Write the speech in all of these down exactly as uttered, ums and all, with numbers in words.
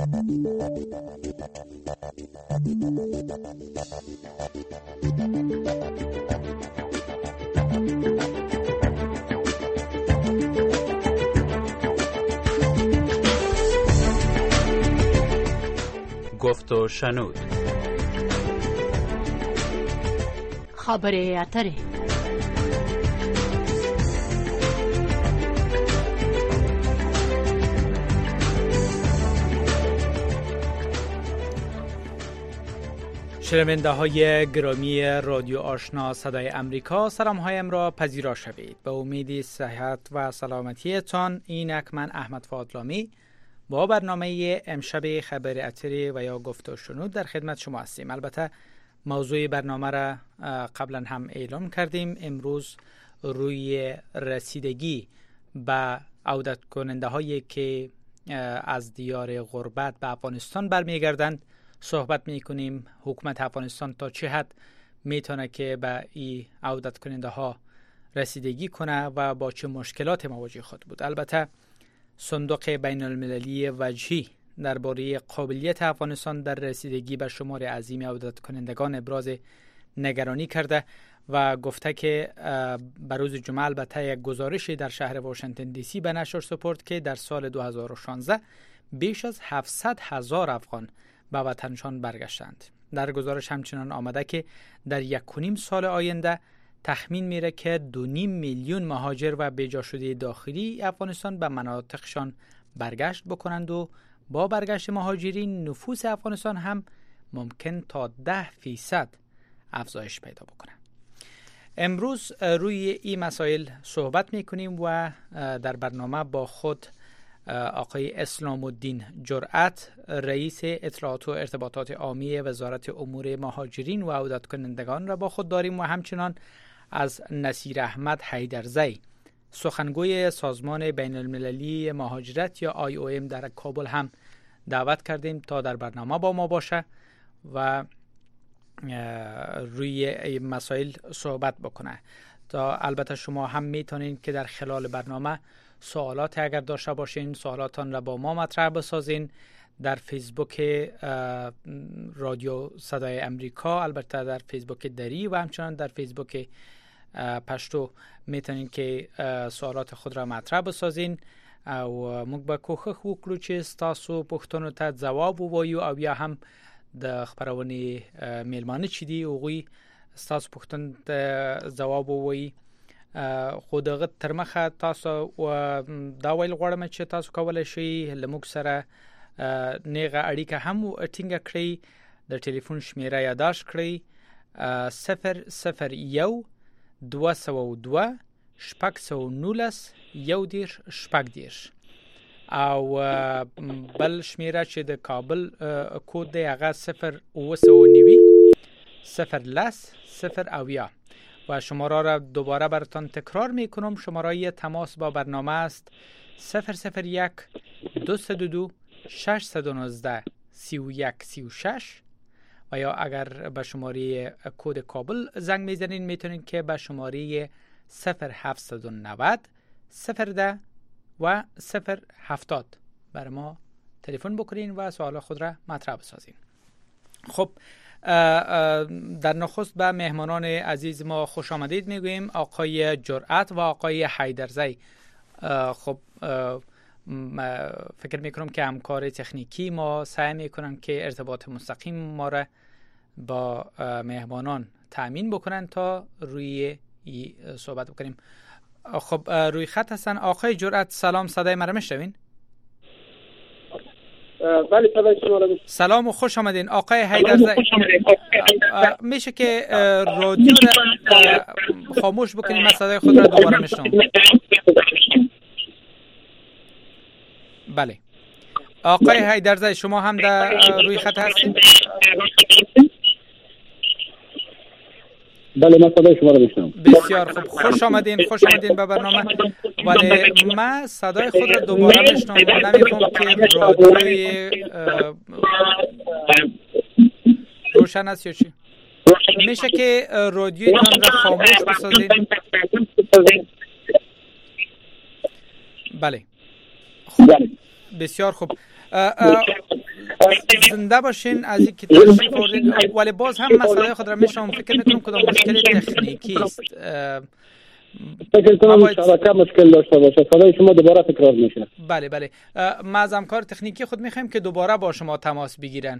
گفت و شنود. خبر اتره. شنونده های گرامی رادیو آشنا صدای امریکا، سلام هایم را پذیرا شوید. به امید صحت و سلامتیتان، اینک من احمد فاضلامی با برنامه امشب خبر اتری و یا گفت و شنود در خدمت شما هستیم. البته موضوع برنامه را قبلا هم اعلام کردیم. امروز روی رسیدگی به عودت کننده هایی که از دیار غربت به افغانستان برمیگردند صحبت میکنیم. حکومت افغانستان تا چه حد میتونه که به این عودت کننده ها رسیدگی کنه و با چه مشکلات مواجه خود بود. البته صندوق بین المللی وجهی درباره قابلیت افغانستان در رسیدگی به شمار عظیم عودت کنندگان ابراز نگرانی کرده و گفته که به روز جمعه البته یک گزارشی در شهر واشنگتن دی سی به نشر سپرد که در سال دو هزار و شانزده بیش از هفتصد هزار افغان به وطنشان برگشتند. در گزارش همچنان آمده که در یک و نیم سال آینده تخمین میره که دو نیم میلیون مهاجر و بیجا شده داخلی افغانستان به مناطقشان برگشت بکنند و با برگشت مهاجرین نفوس افغانستان هم ممکن تا ده فیصد افزایش پیدا بکنه. امروز روی این مسائل صحبت میکنیم و در برنامه با خود آقای اسلام الدین جرأت، رئیس اطلاعات و ارتباطات عامی وزارت امور مهاجرین و عودت کنندگان را با خود داریم و همچنان از نصیر احمد حیدرزی، سخنگوی سازمان بین المللی مهاجرت یا آی او ام در کابل هم دعوت کردیم تا در برنامه با ما باشه و روی مسائل صحبت بکنه. تا البته شما هم میتونید که در خلال برنامه سوالات اگر داشته باشین سوالاتان را با ما مطرح بسازین در فیسبوک رادیو صدای امریکا، البته در فیسبوک دری و همچنان در فیسبوک پشتو میتونین که سوالات خود را مطرح بسازین او موږ به کوښښ وکړو چې تاسو پوښتنو ته ځواب ووایو او یا هم د خبرونې میلمانه چې دي هغوی تاسو پوښتنو ته ځواب ووایي. خو دغه تر مخه تاسو دا ویل غواړم چې تاسو کولی شئ له موږ سره نیغه اړیکه هم ټینګه کړئ. د ټلیفون شمیره یادداشت کړئ صفر صفر یو دوه سوه دوه شپږ سوه نولس یو دېرش شپږ دېرش او بل شمیره چې د کابل کود دی هغه صفر اوه سوه نوي صفر لس صفر اویا و شماره را دوباره براتان تکرار میکنم. شماره تماس با برنامه است صفر صفر یک دو صد و دو ششصد و نوزده سی و یک سی و شش و یا اگر به شماره کد کابل زنگ میزنین میتونین که به شماره صفر هفتصد و نود صفر ده و صفر هفتاد بر ما تلفن بکنین و سوال خود را مطرح بسازین. خب در نخست به مهمانان عزیز ما خوش آمدید میگوییم. آقای جرأت و آقای حیدرزی، خب فکر میکنم که همکار تکنیکی ما سعی میکنن که ارتباط مستقیم ما را با مهمانان تأمین بکنن تا روی صحبت بکنیم. خب روی خط هستن. آقای جرأت سلام، صدای مرا میشنوین؟ بله صدای شما را. سلام و خوش آمدین. آقای حیدرزی میشه که رادیو را خاموش بکنیم؟ من صدای خود را دوباره میشنوم. بله آقای حیدرزی شما هم در روی خط هستید؟ بله من صدای شما را میشنوم. بسیار خوب، خوش آمدین خوش آمدین به برنامه. ولی من صدای خود را دوباره میشنوم، نمیفهم که رادیوی روشن است یا چی. میشه که رادیویتان را خاموش بسازید؟ بله خوب. بسیار خوب. زنده باشین از اینکه تشریف آوردین، ولی باز هم مسئله خود را میشم فکر میکنم کدام مشکل تکنیکی است. فکر کنم شبکه مشکل داشته باشه. صدای شما دوباره تکرار میشه. بله بله، ما از همکار تکنیکی خود میخوایم که دوباره با شما تماس بگیرن.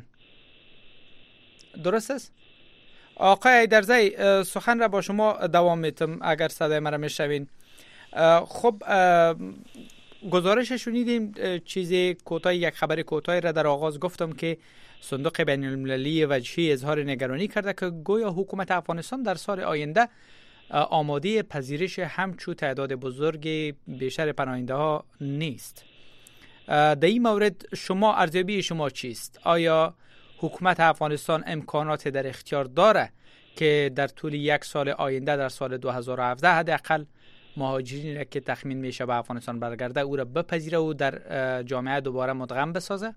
درست است؟ آقای ایدرزی، سخن را با شما دوام میتم اگر صدای مرا میشنوین. خب گزارش شنیدیم، چیزی کوتاه، یک خبر کوتاهی را در آغاز گفتم که صندوق بین المللی وجهی اظهار نگرانی کرده که گویا حکومت افغانستان در سال آینده آماده پذیرش همچو تعداد بزرگ بیشتر پناهنده ها نیست. در این مورد شما ارزیابی شما چیست؟ آیا حکومت افغانستان امکانات در اختیار داره که در طول یک سال آینده در سال دو هزار و هفده حداقل مهاجرین را که تخمین میشه به افغانستان برگرده او را بپذیره و در جامعه دوباره مدغم بسازه؟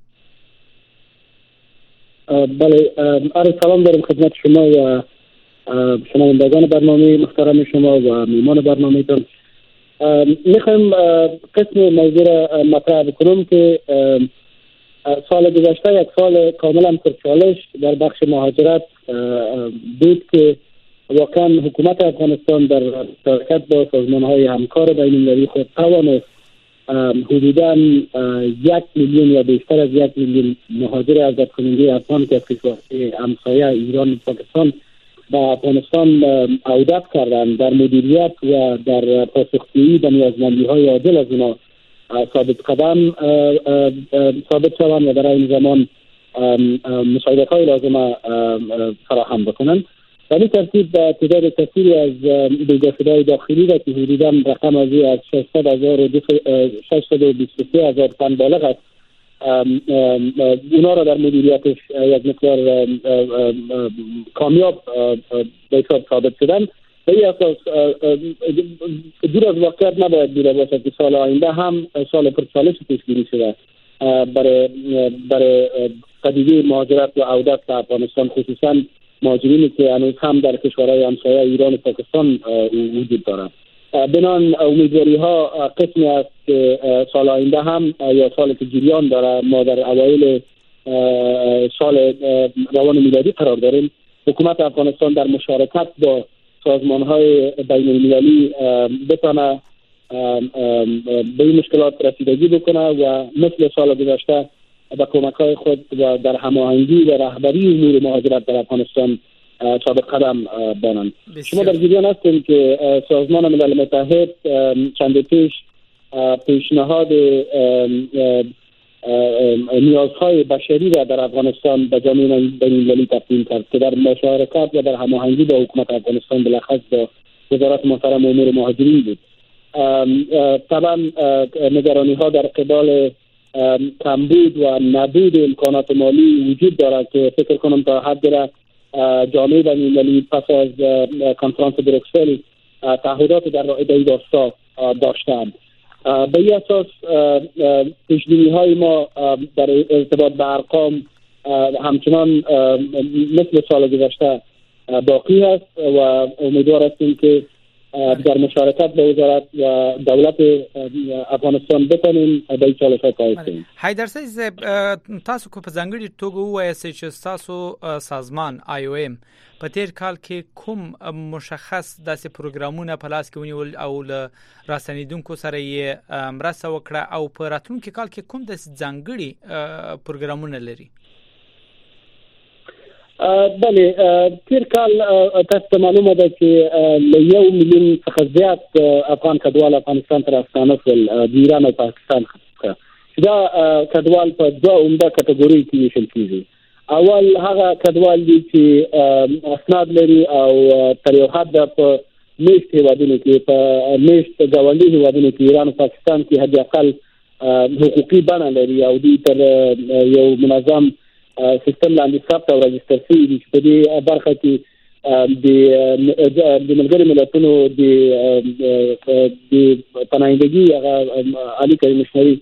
بله، عرض سلام دارم خدمت شما و شنوندگان برنامه محترم شما و میمان برنامه‌تان. میخوایم قسم موضوع را مطرح بکنم که سال گذشته یک سال کاملا پرچالش در بخش مهاجرت بود که واقعا حکومت افغانستان در شراکت با سازمان‌های همکار بین‌المللی خود توانست حدوداً یک میلیون یا بیشتر از یک میلیون مهاجر آزاد کننده افغان که از کشورهای همسایه ایران و پاکستان به افغانستان عودت کردند، در مدیریت و در پاسخگویی به نیازمندی‌های عاجل از اونا ثابت قدم ثابت شوند و در این زمان مساعدت‌های لازمه فراهم بکنند. و این ترتیب تعداد کثیری از بیگانه‌های داخلی را که حدوداً رقم از ششصد و بیست و سه هزار تن بالغ است، اونا را در مدیریتش یک مقدار کامیاب به حساب ثابت شدن. به این اساس دور از واقعیت نباید دیده باشد که سال آینده هم سال پرچالش پیش بینی شده برای برای قضیه مهاجرت و عودت به افغانستان، خصوصاً مهاجرینی که هنوز هم در کشورهای همسایه ایران و پاکستان وجود دارند. بنان امیدواری ها قسمی است که سال آینده هم یا سال که جریان داره ما در اوایل سال روان میلادی قرار داریم، حکومت افغانستان در مشارکت با سازمان‌های بین‌المللی بتونه به این مشکلات رسیدگی بکنه و مثل سال گذشته با کمک‌های خود و در هماهنگی و رهبری امور مهاجرت در افغانستان ثابت قدم بانند. شما در جریان هستید که سازمان ملل متحد چند پیش پیشنهاد نیازهای بشری را در افغانستان به جامعه بین‌المللی تقدیم کرد که در مشارکت و در هماهنگی با حکومت افغانستان بالاخص با وزارت محترم امور مهاجرین بود. طبعا نگرانی‌ها در قبال کمبود و نبود امکانات مالی وجود دارد که فکر کنم تا حد را جامعه بین‌المللی پس از کنفرانس بروکسل تعهدات در رابطه این راستا داشتند. به این اساس پیش‌بینی‌های ما در ارتباط به ارقام همچنان مثل سال گذشته باقی است و امیدوار هستیم که در مشارکت با وزارت و دولت افغانستان بتانیم به این چالش‌ها پایبند شویم. حیدرزی صاحب، تاسو کو په ځانګړي توګه ووایاست چې تاسو سازمان آی او ایم په تیر کال کې کوم مشخص داسې پروګرامونه په لاس کې ونیول او له راسنیدونکو سره یې مرسته وکړه او په راتلونکي کال کې کوم داسې ځانګړي پروګرامونه لري؟ بله، تیر کال تاسو معلومه ده چې له یو میلیون څخه زیات افغان کډوال افغانستان ته راستانه شول د ایران او پاکستان څخه. دا کډوال په دوه عمده کټګوري کې ویشل کیږي. اول هغه کډوال دي چې اسناد لري او تر یو حده په میشت هیوادونو کې په میشت ګاونډي هیوادونو کې ایران او پاکستان کې حد اقل حقوقي بڼه لري او دوی تر یو منظم سیستم لاندې ثبت او راجستر شوي دي چې په دې برخه کې د ملګرو ملتونو د پناهندګي هغه عالي کمیشنري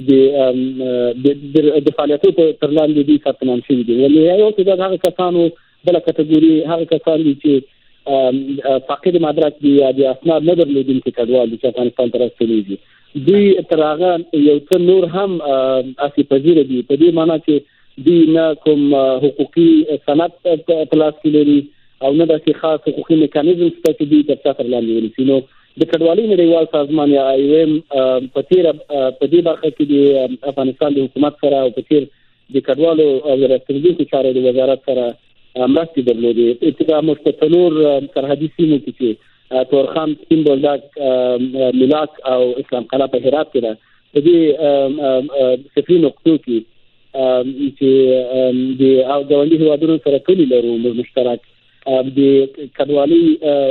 د فعالیتونو تر لاندې دي ثبت نام شوي دي. یو تعداد هغه کسانو بله کټګوري هغه کسان دي چې فاقد مدرک دي یا د اسناد نه درلودونکي کډوال دي چې افغانستان ته راستني دوی تر هغه یو څه نور هم اصلي پذیر دي، په دې معنی چې دی نه کوم حقوقي سند په لاس کې لري او نه داسې خاص حقوقي میکانیزم شته چې دوی تر څار لاندې ونیسي. نو د کډوالۍ نړیوال سازمان یا آی او ایم په تیر په دې برخه کې د افغانستان د حکومت سره او په تیر د کډوالو او راستنیدونکو چارو د وزارت سره مرستې درلودې. ابتدا موږ په څلور سرحدي سیمو کې چې تورخم، سپین بولدک، ملاک او اسلام قلعه په هرات کې ده، په دې صفري نقطو کې چې د ګاونډي هیوادونو سره کلی لرو مشترک د کډوالۍ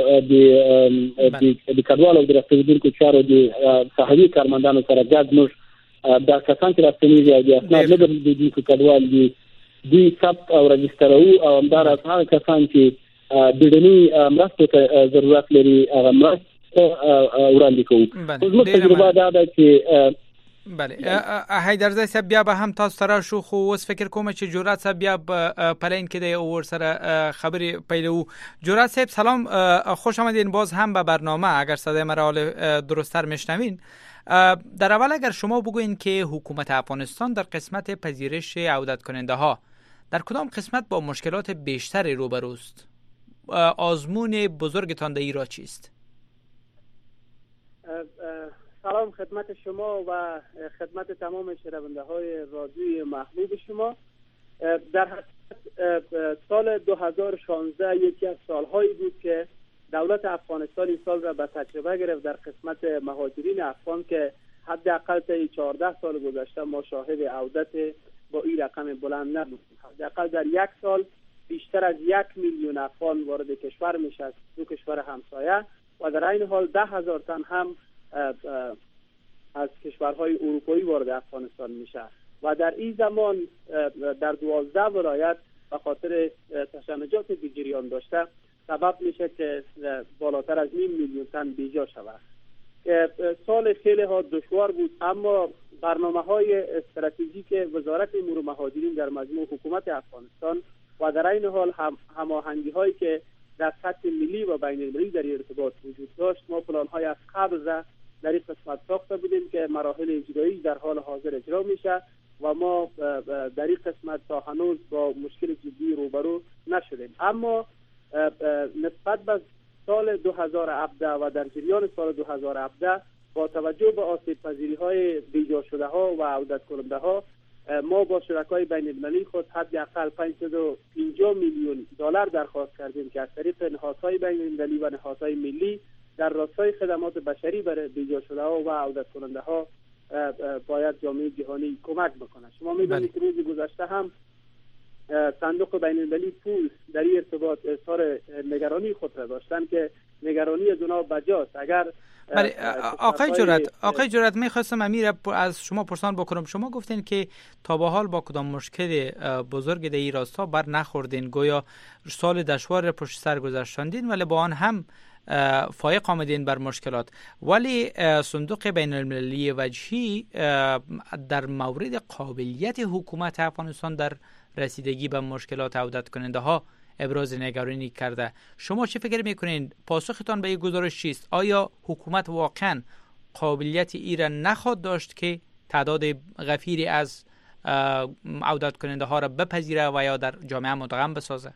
د کډوالو د راستنیدونکو چارو د صحوي کارمندانو سره ګډ موږ دا کسان چې راستنیږي او د اسناد نه درلودونکو کډوال دي دوی ثبت او رجسترو او همداراز هغه کسان چې بیړني مرستو ته ضرورت لري هغه مرسته وړاندې کوو. زموږ تجربه دا ده چې بله حیدرزی صاحب بیا به هم تاسو سره شو، خو اوس فکر کوم چې جرأت صاحب بیا پلین کې دی او ور سره خبرې پیلو. جرأت صاحب سلام، خوش آمدین باز هم به برنامه. اگر صدای مرا درست‌تر میشنوین، در اول اگر شما بگوین که حکومت افغانستان در قسمت پذیرش عودت کننده ها در کدام قسمت با مشکلات بیشتری روبروست؟ آزمون بزرگتان در ایران چیست؟ سلام خدمت شما و خدمت تمام شنونده های رادیوی محبوب شما. در حقیقت سال دو هزار و شانزده یکی از سالهایی بود که دولت افغانستان این سال را به تجربه گرفت در قسمت مهاجرین افغان که حداقل تا چهارده سال گذشته ما شاهد عودت با این رقم بلند نبودیم. حداقل در یک سال بیشتر از یک میلیون افغان وارد کشور میشه از دو کشور همسایه و در این حال ده هزار تن هم از کشورهای اروپایی وارد افغانستان میشه و در این زمان در دوازده ولایت به خاطر تشنجاتی که جریان داشته سبب میشه که بالاتر از نیم میلیون تن بیجا شود. سال خیلی ها دشوار بود، اما برنامه های استراتژیک وزارت امور مهاجرین در مجموع حکومت افغانستان و در این حال هم هماهنگی هایی که در سطح ملی و بین المللی در ارتباط وجود داشت، ما پلان های از قبل را در این قسمت ساخته بودیم که مراحل اجرایی در حال حاضر اجرا میشه و ما در این قسمت تا هنوز با مشکل جدی روبرو نشدیم. اما نسبت به سال دو هزار و هفده و در جریان سال دو هزار و هفده با توجه به آسیب پذیری های بیجا شده ها و عودت کننده ها، ما با شرکای بین المللی خود حداقل پانصد و پنجاه میلیون دلار درخواست کردیم که از طریق نهادهای بین المللی و نهادهای ملی در راستای خدمات بشری برای بیجا شده ها و عودت کننده ها باید جامعه جهانی کمک بکنه. شما می‌دونید که روز گذشته هم صندوق بین المللی پول در این ارتباط اظهار نگرانی خود را داشتن که نگرانی از اونها بجاست. اگر بله آقای جرأت آقای جرأت می‌خواستم امیر از شما پرسان بکنم. شما گفتین که تا به حال با کدام مشکل بزرگ در این راستا بر نخوردین، گویا سال دشوار پشت سر گذاشتین ولی با آن هم فائق آمدین بر مشکلات. ولی صندوق بین المللی وجهی در مورد قابلیت حکومت افغانستان در رسیدگی به مشکلات عودت کننده ها ابراز نگرانی کرده. شما چه فکر میکنین؟ پاسختان به این گزارش چیست؟ آیا حکومت واقعا قابلیت ای را نخواهد داشت که تعداد غفیری از عودت کننده ها را بپذیره و یا در جامعه مدغم بسازه؟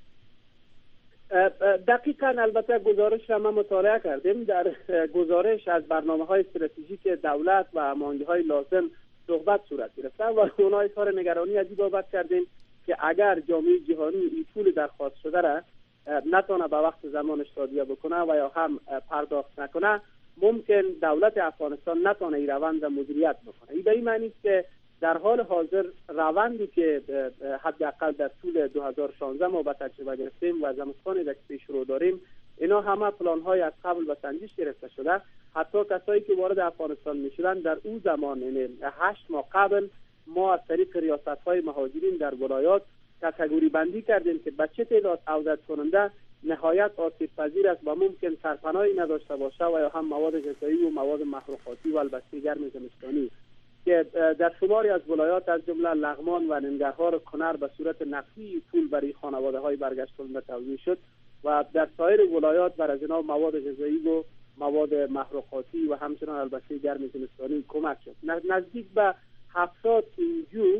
دقیقاً البته گزارش را ما مطالعه کردیم. در گزارش از برنامه‌های استراتژیک دولت و هماهنگی‌های لازم صحبت صورت گرفته و اونها اظهار نگرانی از این بابت کردیم که اگر جامعه جهانی این پول درخواست شده را نتونه به وقت زمانش تادیه بکنه و یا هم پرداخت نکنه، ممکن دولت افغانستان نتونه این روند را مدیریت بکنه. این به این معنی است که در حال حاضر روندی که حداقل در طول دو هزار و شانزده ما به تجربه گرفتیم و زمستانی که پیش رو داریم، اینا همه پلان‌های از قبل به سنجش گرفته شده. حتی کسایی که وارد افغانستان میشدن در اون زمان، یعنی هشت ماه قبل، ما از طریق ریاست‌های مهاجرین در ولایات کاتگوری بندی کردیم که به چه تعداد عودت کننده نهایت آسیب پذیر است و ممکن سرپناهی نداشته باشه و یا هم مواد غذایی و مواد مخلوقاتی و البته گرم زمستانی که در شماری از ولایات از جمله لغمان و ننگرهار کنر به صورت نقدی پول برای خانواده‌های برگشت کننده توزیع شد و در سایر ولایات بر از اینا مواد غذایی و مواد محروقاتی و همچنان البته گرم زمستانی کمک شد. نزدیک به هفتاد انجیو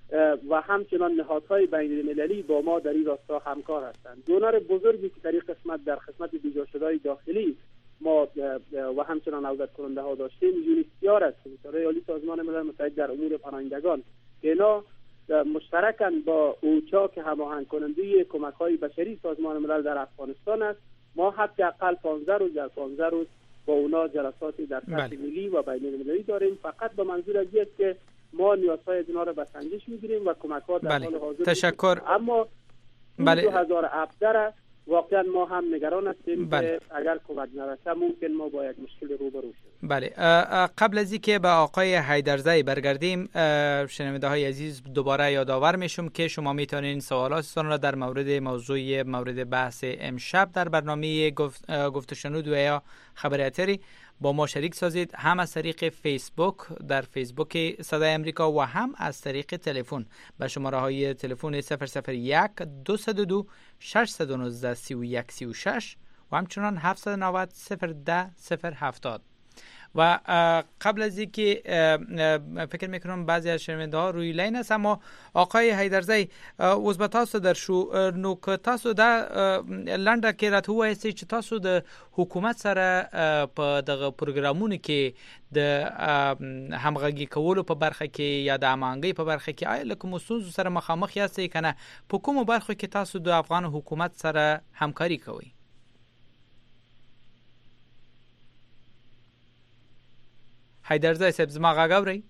و همچنان نهادهای بین المللی با ما در این راستا همکار هستند. دونر بزرگی که در این قسمت در خدمت بیجا شده‌های داخلی ما و همچنان عودت کننده ها داشتیم یونیسیار است، اداره عالی سازمان ملل متحد در امور پناهندگان که اینا مشترکاً با اوچا که هماهنگ کننده کمک های بشری سازمان ملل در افغانستان است. ما حداقل پانزده روز در پانزده روز با اونا جلساتی در سطح ملی و بین المللی داریم، فقط به منظور از است که ما نیازهای از اینا را به سنجش میگیریم و کمک ها در حال حاضر. تشکر. اما بله. دو هزار و هفده واقعا ما هم نگران هستیم که اگر کمک نرسه ممکن ما با یک مشکل روبرو شویم. بله. قبل از اینکه به آقای حیدرزی برگردیم، شنونده های عزیز دوباره یادآور میشم که شما میتونین سوالاتتان را در مورد موضوع مورد بحث امشب در برنامه گفت, گفت و شنود و یا خبر اتری با ما شریک سازید، هم از طریق فیسبوک در فیسبوک صدای امریکا و هم از طریق تلفن به شماره های تلفن صفر صفر یک دو صفر دو شش یک نه سه یک سه شش و همچنان هفت نه صفر صفر ده صفر هفتاد. و قبل از اینکه فکر میکنم بعضی از شنونده ها روی لین است، اما آقای حیدرزی وزبه تاسو در شو نو که تاسو دا لنډه کې راته وایسئ چې تاسو د حکومت سره په دغه پروګرامونو کې د همغږي کولو په برخه کې یا د امانګۍ په برخه کې آیا له کومو ستونزو سره مخامخ یاستئ که نه؟ په کومو برخو کې تاسو د افغان حکومت سره همکاري کوئ؟ حیدرزی صاحب زما غږ اورئ؟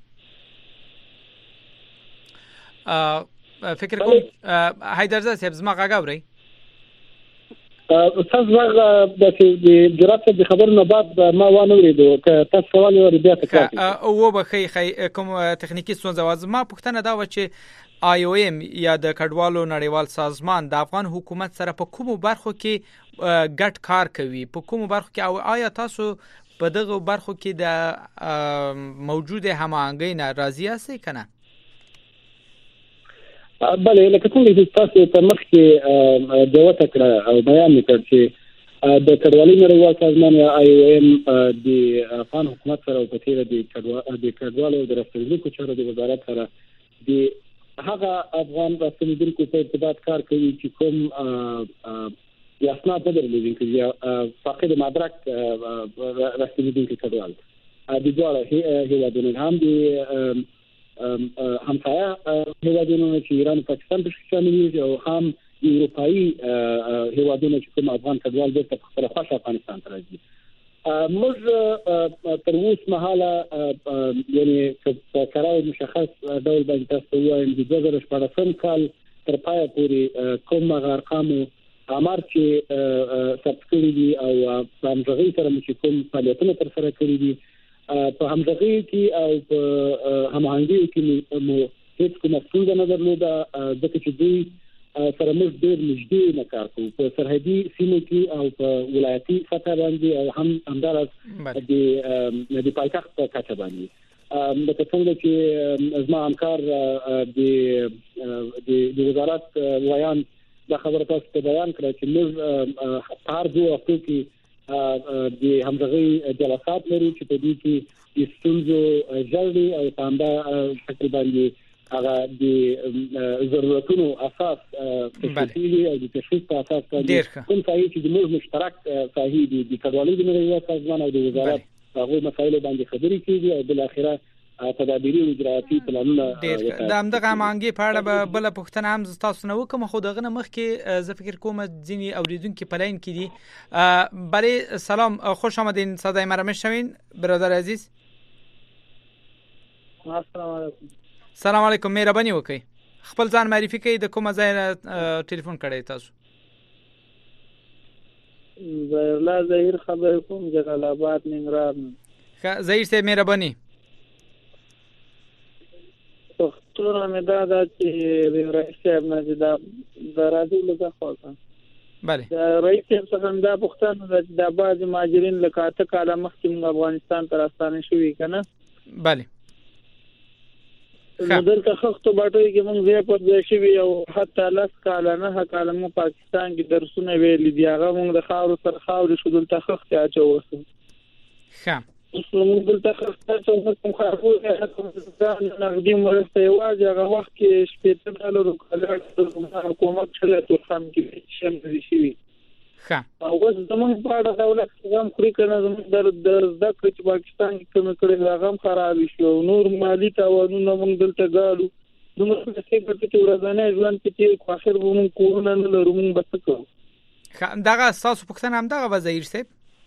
فکر کوم حیدرزی صاحب زما غږ اورئ؟ استاد غږ د جرأت د خبرونو بعد ما وانه اوریدو که تاسو سوال یې بیا تکرار کړئ. او وبخښئ کوم تخنیکي ستونزه وه. زما پوښتنه دا وه چې آی او ایم یا د کډوالو نړیوال سازمان د افغان حکومت سره په کومو برخو کې ګډ کار کوي، په کومو برخو کې، او آیا تاسو په دغه برخو کې د موجود هماهنګۍ نه راضي یاستئ که نه؟ بله، لکه څنګه چې تاسو په مخکې دعوته کړه او بیان مې کړ چې د کډوالۍ نړیوال سازمان یا آی او ایم د افغان حکومت سره او په تېره د کډوالو او د راستنېدونکو چارو د وزارت سره د هغه افغان راستنېدونکو په ارتباط کار کوي چې کوم د اسناد نه درلودونکي یا فاقد مدرک راستنېدونکي کډوال د دواړو هېوادونو هم د همسایه هېوادونو چې ایران او پاکستان پکې شامل دي او هم اروپایي هېوادونو چې کوم افغان کډوال بیرته په خپله خوښه افغانستان ته راځي. موږ تر اوس مهاله یعنې په کره مشخص ډول باندې تاسو ته ووایم د دوه زره شپاړسم کال تر پایه پورې کوم هغه ارقامو امر چې ثبت کړي دي او په همغږۍ سره مو چې کوم فعالیتونه ترسره کړي دي په همغږۍ کې او په هماهنګۍ کې مو هېڅ کومه ستونزه نه درلوده، ځکه چې دوی سره موږ ډېر نږدې نه کار کوو په سرحدي سیمو کې او په ولایتي سطح باندې او هم همداراز د پایتخت په کچه باندې. لکه څنګه چې زما همکار د وزارت ویان دا خبره تاسو ته بیان کړه چې موږ په هر دوه هفتو کې د همغږۍ جلسات لرو چې په دې کې د ستونزو ژړلي او په همدا شکل باندې هغه د ضرورتونو اساس تشخیصي دي او د تشخیص په اساس باندې کوم ځای چې د موږ مشترک ساحې دي د کډوالۍ د نړیوال سازمان او د وزارت هغه مسایل باندې خبرې کیږي او بل اخره تدابیري او اجرایاتي پلانونه د همدغه هماهنګۍ په اړه بله پوښتنه هم تاسو نه وکړم، خو دغه نه مخکې زه فکر کوم ځینې اوریدونکي په لاین کې دي. بله سلام، خوش آمدین، صدای مرا میشنوین برادر عزیز؟ السلام علیکم. سلام علیکم، مهرباني وکړئ خپل ځان معرفي کړئ، د کومه ځای نه ټلیفون کړی تاسو؟ ظهیرالله ظهیر خبر کوم، جلال آباد ننګرهار. ښه ظهیر صاحب مهرباني. پښتونه مې دا ده چې رئیس صاحب نه چې دا د راډیو له خوا بله د رئیس صاحب څخه دا پوښتنه ده چې دا بعضې مهاجرین لکه اته کاله مخکې موږ افغانستان ته راستانه شوي که نه؟ بله. نو دلته خښتو باټیو کې موږ ځای پر ځای شوي او حتی لس کاله نهه کاله موږ پاکستان کې درسونه ویلي دي، هغه موږ د خاورو سره خاورې شو، دلته خښتې اچوو. ښه موږ دلته خاصه کوم خبرو ځان نقدي مرسته یوازې هغه وخت کې شپږ ډالر کله حکومت چلته تو خام کې شامل شي. ښه او اوس زموږ په اړه دولت هم خوري کنه زموږ د زده کړې چې پاکستان کې کوم کړي هغه هم خراب شي او نور مالی تاوانونه موږ دلته غاړو دومره څه چې ورځنی ژوند کې خو اخر به موږ کورونه نه لرو موږ به څه کوو. ښه دغه ستاسو پوښتنه هم دغه وزیر صاحب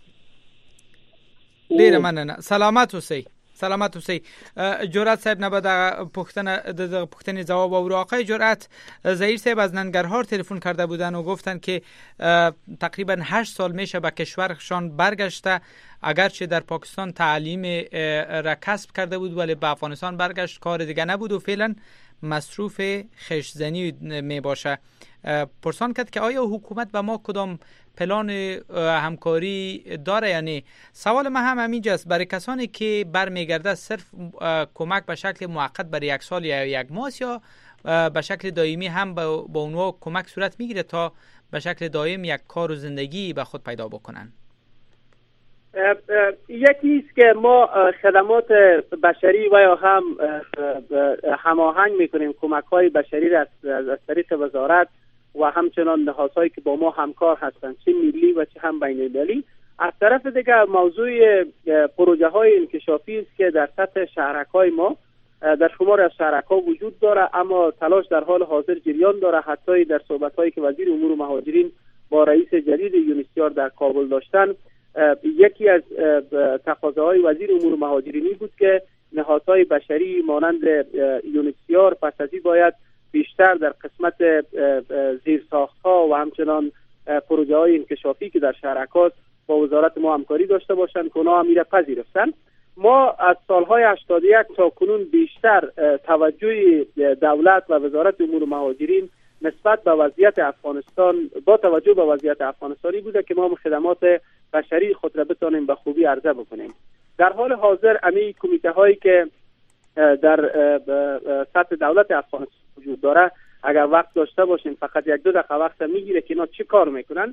ډیره مننه سلامت اوسئ سلامت اوسئ. جرأت صاحب نه به د پوښتنه د پوښتنې جواب او آقای جرأت ظهیر صاحب از ننگرهار تلفن کرده بودن و گفتن که تقریبا هشت سال میشه به کشورشان برگشته اگرچه در پاکستان تعلیم را کسب کرده بود ولی به افغانستان برگشت کار دیگه نبود و فعلا مصروف خشزنی می باشه. پرسان کرد که آیا حکومت به ما کدام پلان همکاری داره یا نه؟ سوال ما هم همینجاست برای کسانی که برمیگرده صرف کمک به شکل موقت برای یک سال یا یک ماه یا به شکل دائمی هم با اونها کمک صورت میگیره تا به شکل دائم یک کار و زندگی به خود پیدا بکنن؟ یکی است که ما خدمات بشری و یا هم هماهنگ میکنیم کمک های بشری را از طریق وزارت و همچنان نهادهایی که با ما همکار هستند چه ملی و چه هم بین المللی. از طرف دیگر موضوع پروژه های انکشافی است که در سطح شهرک های ما در شمار از شهرک ها وجود داره اما تلاش در حال حاضر جریان داره. حتی در صحبت هایی که وزیر امور مهاجرین با رئیس جدید یونیسیار در کابل داشتن یکی از تقاضاهای وزیر امور مهاجرینی بود که نهادهای بشری مانند یونیسیار پس از این باید بیشتر در قسمت زیرساخت‌ها و همچنان پروژه های انکشافی که در شهرکات با وزارت ما همکاری داشته باشند که اونا هم میره پذیرفتن. ما از سالهای هشتاد و یک تا کنون بیشتر توجه دولت و وزارت امور مهاجرین نسبت به وضعیت افغانستان با توجه به وضعیت افغانستانی بوده که ما خدمات بشری خود را بتانیم به خوبی عرضه بکنیم. در حال حاضر امی کمیته هایی که در سطح دولت افغانستان وجود داره اگر وقت داشته باشیم فقط یک دو دقیقه وقت میگیره که اینا چی کار میکنن.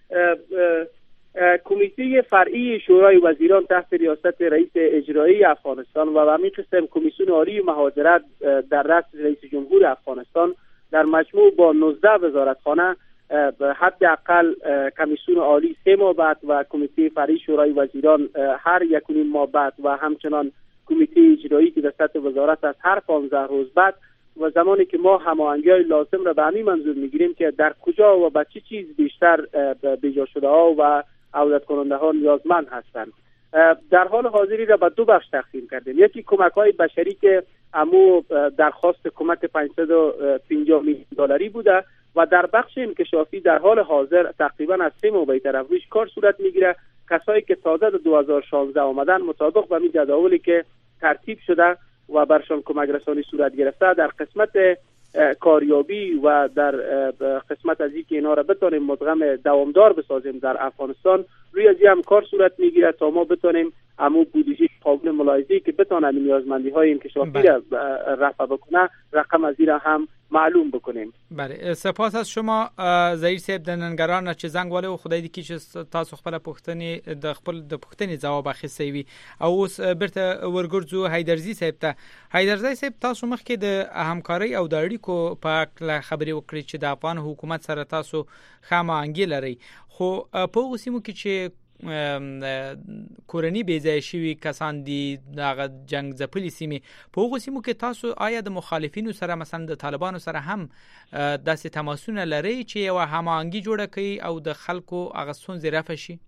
کمیته فرعی شورای وزیران تحت ریاست رئیس اجرایی افغانستان و همین قسم کمیسیون عالی مهاجرت در رأس رئیس جمهور افغانستان در مجموع با نوزده وزارتخانه حداقل کمیسیون عالی سه ماه بعد و کمیته فرعی شورای وزیران هر یک و نیم ماه بعد و همچنان کمیته اجرایی که در سطح وزارت است هر پانزده روز بعد و زمانی که ما هماهنگی‌های لازم را به همین منظور میگیریم که در کجا و به چه چیز بیشتر بیجا شده ها و عودت کننده ها نیازمند هستند. در حال حاضری را به دو بخش تقسیم کردیم. یکی کمک های بشری که امو درخواست کمک پانصد و پنجاه میلیون دلاری بوده و در بخش انکشافی در حال حاضر تقریبا از سه ماه به طرف روش کار صورت میگیره. کسایی که تازه در دو هزار و شانزده آمدن مطابق به می جداولی که ترتیب شده و برشان کمک رسانی صورت گرفته در قسمت کاریابی و در قسمت از اینکه اینا را بتانیم مدغم دوامدار بسازیم در افغانستان روی از این هم کار صورت میگیره تا ما بتانیم امو بودجه قابل ملاحظه‌ای که بتانه نیازمندی های انکشافی را رفع بکنه رقم از این را هم معلوم بکنیم. بله سپاس از شما ظهیر صاحب د ننګرهار چې زنګ والے او خدای دې کې چې تاسو خپل پوښتنې د خپل د پوښتنې جواب اخیستی وي او اوس برته ورګرځو حیدرزی صاحب ته. حیدرزی صاحب تاسو مخکې د همکارۍ او د اړیکو په اړه خبرې وکړې چې د افغان حکومت سره تاسو خامانګي لري خو په اوس سیمو کې چې کورنی بیځای شوی کسان دي د جنگ ځپلي سیمې په هغو سیمو کې تاسو آیا د مخالفینو سره مثلا د طالبانو سره هم داسې تماسونه لري چې یو هماهنګي جوړه کړي او د خلکو هغه ستونزې رفع شي؟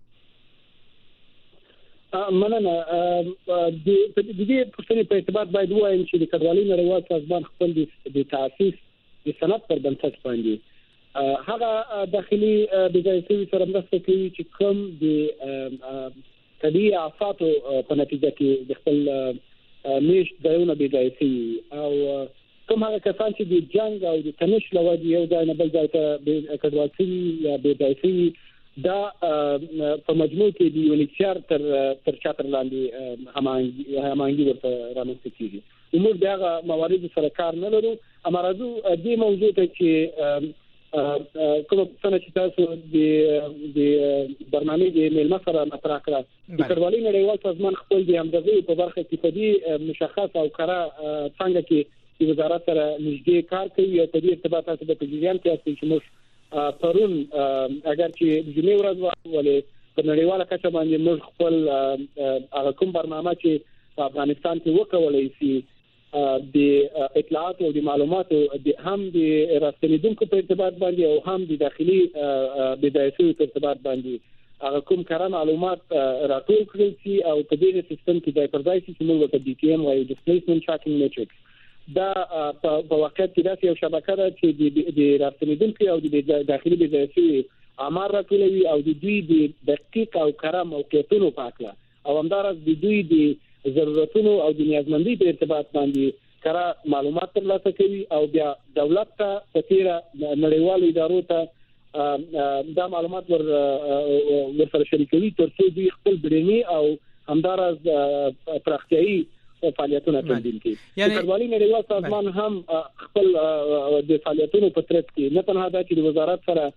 مننه. د دې پوښتنې په اعتبار باید ووایم چې د کډوالۍ نړیوال سازمان خپل د تاسیس د سند پر بنسټ باندې هغه داخلي بځایي سره مرسته کوي چې کوم د طبيعي آفاتو په نتیجه کې د خپل میش ځایونه بځایي او کوم هغه کسان چې د جنگ او د تنش لوجه یو ځای نه بل ځای ته کډوال شوي یا بځایي دا په مجموع کې د یونیسیار تر تر چتر لاندې هماهنګي ورته رامنځته کیږي. موږ دغه موارد سره کار نه لرو. امرادو دې موضوع ته چې کوم څه چې تاسو د د برنامه د ملما سره مطرح کړه د کډوالۍ نړیوال سازمان خپل د همدغه په برخه کې په دې مشخص او کره څنګه کې د وزارت سره نږدې کار کوي او په دې ارتباط سره د تجربیان کې چې موږ پرون اگر چې د جمعې ورځ ولې په نړیواله کچه باندې موږ خپل هغه کوم برنامه چې په افغانستان کې وکولای شي د اطلاعات او د معلوماتو د هم د راستنیدونکو په ارتباط باندې او هم د داخلي بدایسو په ارتباط باندې هغه کوم کار معلومات راټول کړل شي او په دې سیستم کې د پردای شي چې موږ ته ډي ټي ام او ډیسپلیسمنت ټریکینګ میټریکس دا په واقعیت کې داسې یو شبکه ده چې د راستنیدونکو او د داخلي بدایسو امر راټولوي او د دوی د دقیق او کره موقعیتونو په اړه او همدارس د دوی د ضرورتونو او د نیازمندۍ په ارتباط باندې کره معلومات ترلاسه کوي او بیا دولت ته په تیر نړیوالو ادارو ته دا معلومات ور ورسره شریکوي ترڅو دوی خپل برني او همدارس پراختیايي فعالیتونه تنظیم کړي. یعنی کډوالۍ نړیوال سازمان هم خپل د فعالیتونو په ترڅ کې نه تنها دا چې د وزارت سره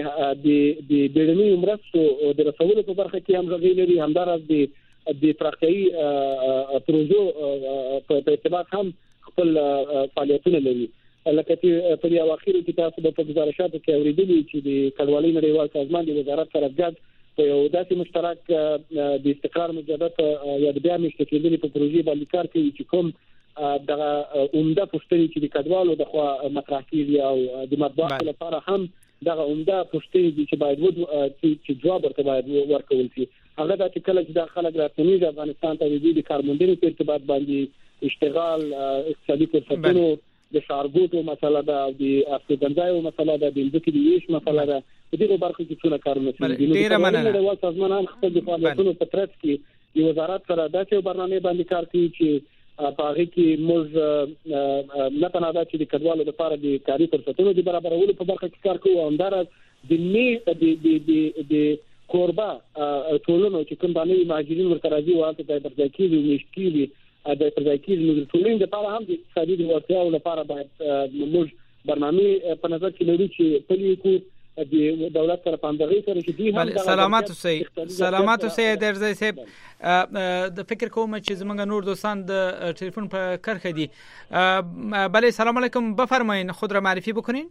د د برني مرستو د رسولو په برخه کې هم غوښتل لري همدارس د د پراختیايي پروژو په ارتباط هم خپل فعالیتونه لري. لکه چې په یو اخیری کې تاسو په گزارشاتو کې اوریدلی چې د کډوالۍ نړیوال سازمان د وزارت سره ګډ په یو داسې مشترک د استقرار مجدد یا د بیا مشترکېدلې په پروژې باندې کار کوي چې کوم دغه عمده پوښتنې چې د کډوالو د خوا مطرح کیږي او د مطبوعاتو لپاره هم دغه عمده پوښتنې چې باید ود چې جواب ورته باید ورکول شي. هغه د چې کله چې د خلک راځي د افغانستان ته د کارموندنې په ارتباط باندې اشتغال اقتصادي فرصتونو د شارګوټو مسله ده او د افغانستان مسله ده د ځکه د ویش مسله ده په دې برخه کې څونه کارونه کوي. ډیره مننه. د سازمان هم خپل د فعالیتونو په ترڅ کې د وزارت سره داسې برنامه باندې کار کوي چې په هغه کې موږ نه تنها چې د کډوالو لپاره د کاري فرصتونو د برابرولو په برخه کې کار کوو همدارس د نه د د د کوربه ټولنو چې کوم باندې مهاجرین ورته راځي او هغه د پرځکیږي مشکلي د پرځکیږي د ټولنې لپاره هم د اقتصادي ورتیاو لپاره باید موږ برنامه په نظر کې لرو چې په دې کې د دولت سره پاندغې سره چې دوی هم سلامات اوسئ سلامات اوسئ درځي صاحب د فکر کوم چې زمونږ نور دوستان د ټلیفون په کرخه دي. بله سلام علیکم بفرمایید خود را معرفی بکنین.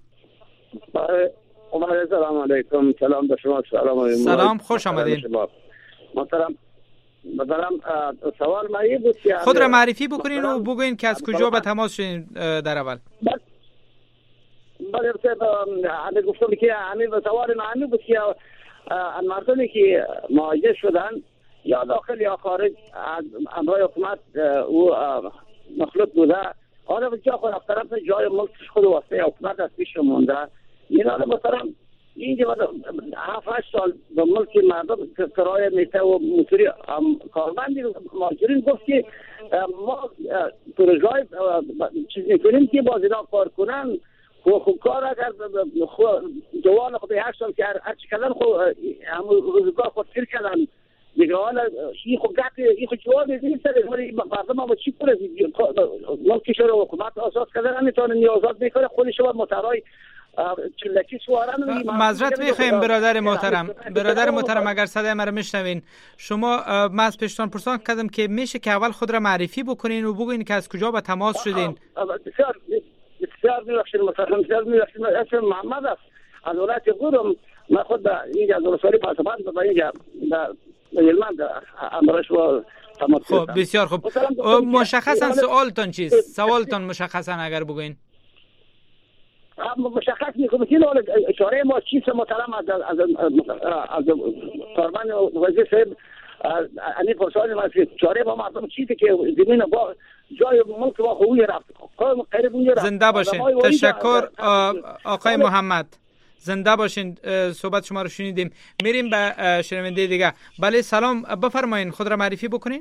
سلام علیکم. سلام به شما. سلام علیکم. سلام خوش آمدید. محترم محترم سوال ما این بود که خود را معرفی بکنین و بگوین که از کجا به تماس شدین در اول. بله انا گفتم که همین سوال ما همین بود که مردمی که مهاجر شدن یا داخل یا خارج از امرای حکومت او مخلوط بوده حالا به جا خود افترم جای ملک خود واسطه حکومت از پیش مونده این حالا مثلا اینجا هفت هشت سال به ملک مردم کرایه میته و موتوری کارمندی مهاجرین گفت که ما پروژه‌های چیز میکنیم که باز اینا کار کنن خب کار اگر جوان خود هشت سال که هر چی کردن خب همون روزگار خود سیر کردن دیگه حالا این خب گفت این خب جواب نیست ولی مردم ما چی کنه ملکش رو حکومت آزاد کردن نمیتونه نیازات میکنه خودش رو مترای چلکی سوارن. معذرت میخوایم برادر محترم برادر محترم اگر صدای ما رو میشنوین شما ما از پیشتان پرسان کردم که میشه که اول خود را معرفی بکنین و بگوین که از کجا به تماس شدین. بسیار بسیار میبخشید محترم بسیار میبخشید اسم محمد است از ولایت قم. من خود در اینجا از رسولی پاسبان به اینجا در علمان امرش و تماس. خب بسیار خوب. مشخصا سوالتون چیست؟ سوالتون مشخصا اگر بگوین. مشخص میکنم که اشاره ما چیست محترم از از از کارمند وزیر صاحب انی پرسان ما اشاره ما مردم چیزی که زمین با جای ملک ما خوبی رفت قوم قریب اون رفت. زنده باشین. تشکر آقای محمد. زنده باشین. صحبت شما رو شنیدیم. میریم به شنونده دیگه. بله سلام بفرمایید خود را معرفی بکنین.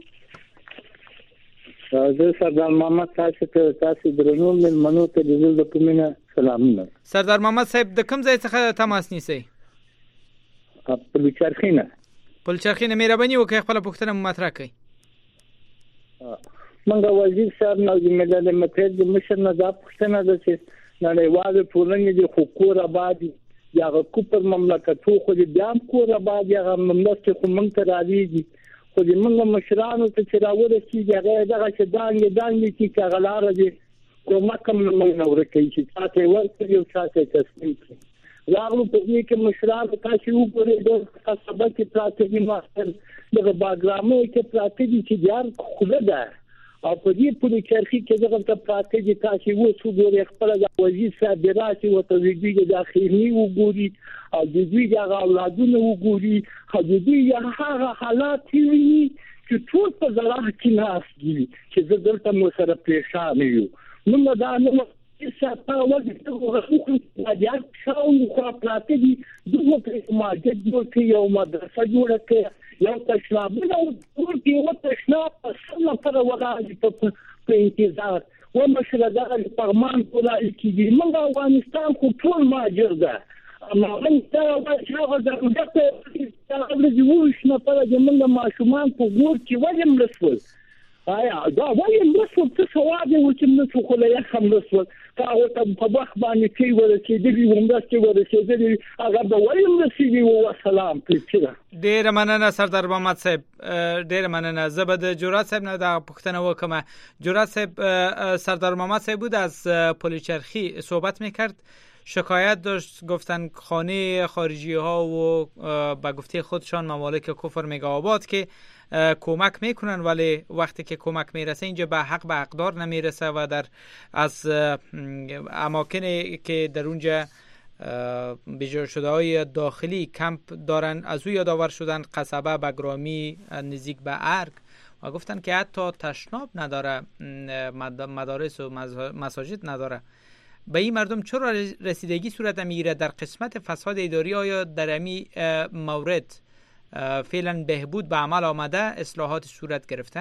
زه سردار محمد تاسو ته تاسو درنو ملمنو ته د زړه په مینه سلامونه. سردار محمد صاحب د کوم ځای څخه تماس نیسئ؟ پلچرخینه. پلچرخینه مهرباني وکړئ خپله پوښتنه مو مطرح کړئ. منګه وزیر صاحب نو د ملل متحد د مشر نه دا پوښتنه ده چې نړیوال ټولنې د حقوق آباد یا کوپر مملکتو خو دې بیا کور آباد یا مملکت خو مونږ ته راځي خو دې مونږ مشرانو ته چې راورسېږي هغه دغه چې دانګې دانګې چې کاغلاره دي کومک هم مونږ نه ورکوي چې چاته ورکړي او چاته تسلیم کړي راغلو په دې کې مشرانو تاسو وګورئ د سبق کې پراته دي ماستر دغه باګرامې کې پراته دي چې یار خوله ده او په دې پوری چرخي کې دغه ته پراته دي تاسو وڅو ګورئ خپل د وزیر صادرات او توزیع د داخلي وګوري او د دې د اولادونو وګوري او د دې هغه حالات ویني چې ټول په ځلاه کې ناس دي چې دلته مو سره پېښه نه یو نو دا نو چې تاسو ولې دغه حقوق د یاد شاو خو پراته دي دغه په ماجد جوړ کې یو مدرسه جوړه کړه یو تشنابونه او ټول کې یو تشناب په سم سره وغاړي په انتظار و مشره دغه پرمان کولا کې موږ افغانستان خو ټول ماجر ده اما موږ ته واښه غوډه ته د وښ نه پر د موږ ماشومان په ګور کې ولیم رسول آیا دا ولیم رسول څه سواد و چې موږ خو له یې هم رسول کاوه ته په وخت باندې کې ورسېدلی ومداس کې ورسېدلی هغه به ولیم رسېږي او سلام پېښه ډیر مننه سردار محمد صاحب ډیر مننه زبد جرات صاحب نه د پښتنه وکمه جرات صاحب سردار محمد صاحب بود از پلیچرخی صحبت میکرد شکایت داشت گفتن خانه خارجی ها و به گفته خودشان ممالک کفر میگاآباد که کمک میکنن ولی وقتی که کمک میرسه اینجا به حق به حقدار نمیرسه و در از اماکنی که در اونجا بجا شده های داخلی کمپ دارن از او یادآور شدن قصبه بگرامی نزدیک به ارگ و گفتن که حتی تشناب نداره مدارس و مساجد نداره. به این مردم چرا رسیدگی صورت میگیره در قسمت فساد اداری؟ آیا در امی مورد فعلا بهبود به عمل آمده، اصلاحات صورت گرفته؟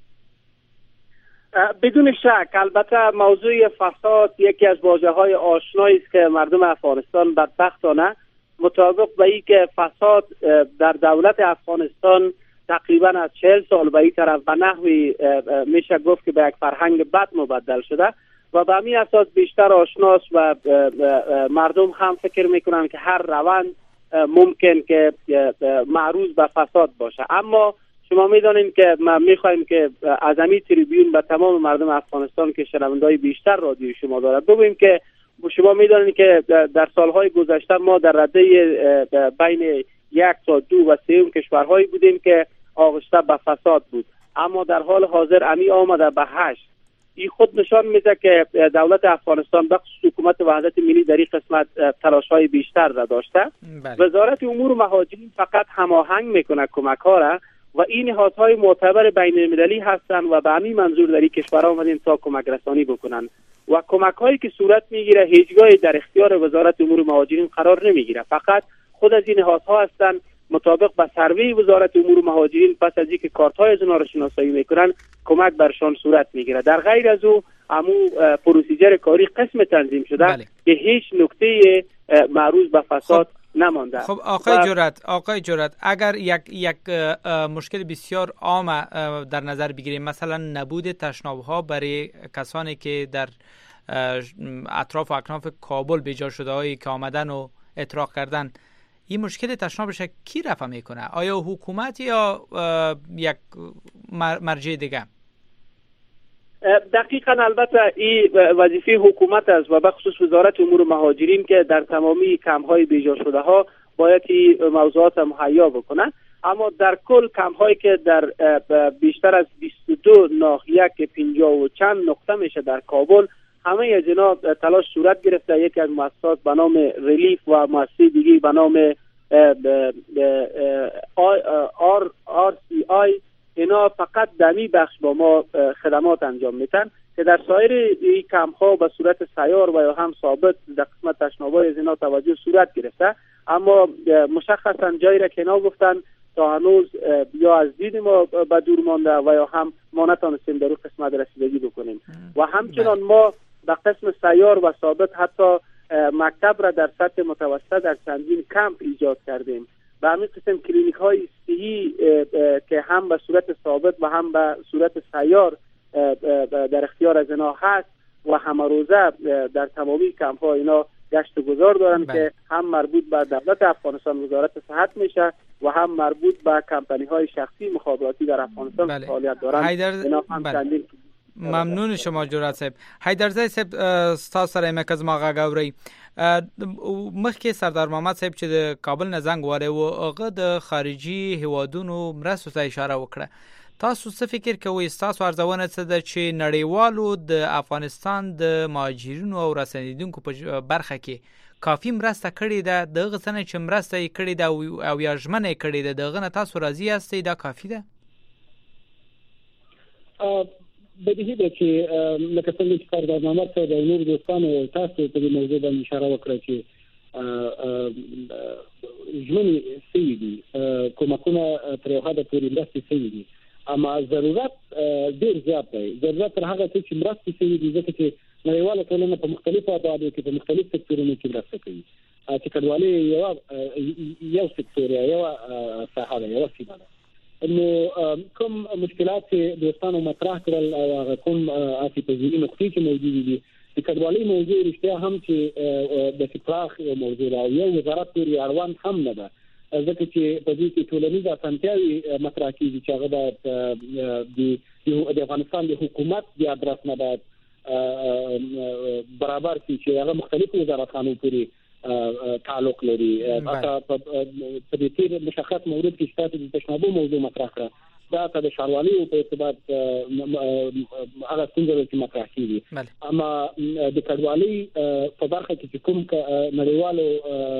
بدون شک البته موضوع فساد یکی از واژه‌های آشنایی است که مردم افغانستان بدبختانه مطابق به این که فساد در دولت افغانستان تقریبا از چهل سال به این طرف به نحوی میشه گفت که به یک فرهنگ بد مبدل شده و به همین اساس بیشتر آشناست و مردم هم فکر میکنن که هر روند ممکن که معروض به فساد باشه. اما شما میدانید که ما میخوایم که از همین تریبیون به تمام مردم افغانستان که شنونده‌های بیشتر رادیو شما دارد بگوییم که شما میدانید که در سالهای گذشته ما در رده بین یک تا دو و سه کشورهایی بودیم که آغشته به فساد بود، اما در حال حاضر امی آمده به هشت. این خود نشان میده که دولت افغانستان به خصوص حکومت وحدت ملی در این قسمت تلاش‌های بیشتر را داشته. بله. وزارت امور مهاجرین فقط هماهنگ میکنه کمک ها را و این نهادهای معتبر بین المللی هستند و به همین منظور در این کشورها آمدن تا کمک رسانی بکنن و کمک هایی که صورت میگیره هیچگاهی در اختیار وزارت امور مهاجرین قرار نمیگیره، فقط خود از این نهادها هستند مطابق با سروی وزارت امور مهاجرین پس از اینکه کارت های از اونها را شناسایی میکنن کمک برشان صورت میگیره. در غیر از او امو پروسیجر کاری قسم تنظیم شده. بله. که هیچ نکته معروض به فساد خب. نمانده. خب آقای جرات آقای جرات اگر یک یک مشکل بسیار عام در نظر بگیریم، مثلا نبود تشناب ها برای کسانی که در اطراف و اکناف کابل بیجا شده هایی که آمدن و اطراق کردن، این مشکل تشنابش کی رفع میکنه؟ آیا حکومت یا یک مرجع دیگه؟ دقیقاً البته این وظیفه حکومت است و به خصوص وزارت امور مهاجرین که در تمامی کمپ‌های بیجا شده ها باید این موضوعات مهیا بکنه. اما در کل کمپ‌هایی که در بیشتر از بیست و دو ناحیه که پنجاه و چند نقطه میشه در کابل، همه از اینا تلاش صورت گرفته. یکی از مؤسسات به نام ریلیف و مؤسسه دیگه به نام آر آر سی آی اینا فقط دمی بخش با ما خدمات انجام میتن که در سایر این کمپ ها به صورت سیار و یا هم ثابت در قسمت تشنابای از اینا توجه صورت گرفته، اما مشخصا جایی را که اینا گفتن تا هنوز یا از دید ما به دور مانده و یا هم ما نتانستیم در اون قسمت رسیدگی بکنیم و همچنان ما به قسم سیار و ثابت حتی مکتب را در سطح متوسط در چندین کمپ ایجاد کردیم. به همین قسم کلینیک های صحی که هم به صورت ثابت و هم به صورت سیار در اختیار از اینا هست و همه روزه در تمامی کمپ ها اینا گشت گذار دارن که هم مربوط به دولت افغانستان وزارت صحت میشه و هم مربوط به کمپانی های شخصی مخابراتی در افغانستان بله. فعالیت دارن. اینا هم بله. چندین ممنون شما جرأت صاحب. حیدرزی صاحب ستاسو سره مې کز ما غاوري مخکې سردار محمد صاحب چې د کابل نه زنګ واره او هغه د خارجي هوادونو مرستو ته اشاره وکړه. تاسو څه فکر کوئ تاسو ارزونه څه ده چې نړیوالو د افغانستان د مهاجرینو او راستنیدونکو په برخه کې کافی مرسته کړې ده؟ دغه څنګه چې مرسته یې کړې ده او یا ژمنه یې کړې ده دغه نه تاسو راضي یاستئ دا کافی ده؟ بدیهی ده چې لکه څنګه چې سردار محمد صاحب او نور دوستانو تاسو په دې موضوع باندې اشاره وکړه چې ژمنې سوي دي، کومکونه تر یو حده پورې مرستې سوي دي، اما ضرورت ډیر زیات دی. ضرورت تر هغه څه چې مرستې سوي دي ځکه چې نړیواله ټولنه په مختلفو ابعادو کې په مختلف سکتورونو کې مرسته کوي. چې کډوالۍ یو یو سکتور یو ساحه ده، یو سیمه ده. نو کوم مشکلات چې دوستانو مطرح کړل او هغه کوم افیپزي نقطې چې موجود دي د کډوالۍ موضوع رښتیا هم چې د فراخ یو موضوع او یو وزارت پورې اړوند هم نه ده، ځکه چې په دې کې ټولنیز اسانتیاوي مطرح کیږي چې هغه د افغانستان د حکومت د ادرس نه باید برابر شي چې هغه مختلفو وزارتخانو پورې تعلق لري. حتی په دې تیر مشخص مورد کې چې د تشنابو موضوع مطرح کړه دا د شاروالي په ارتباط هغه څنګه چې مطرح کیږي. اما د کډوالۍ په برخه کې کوم نړیوالو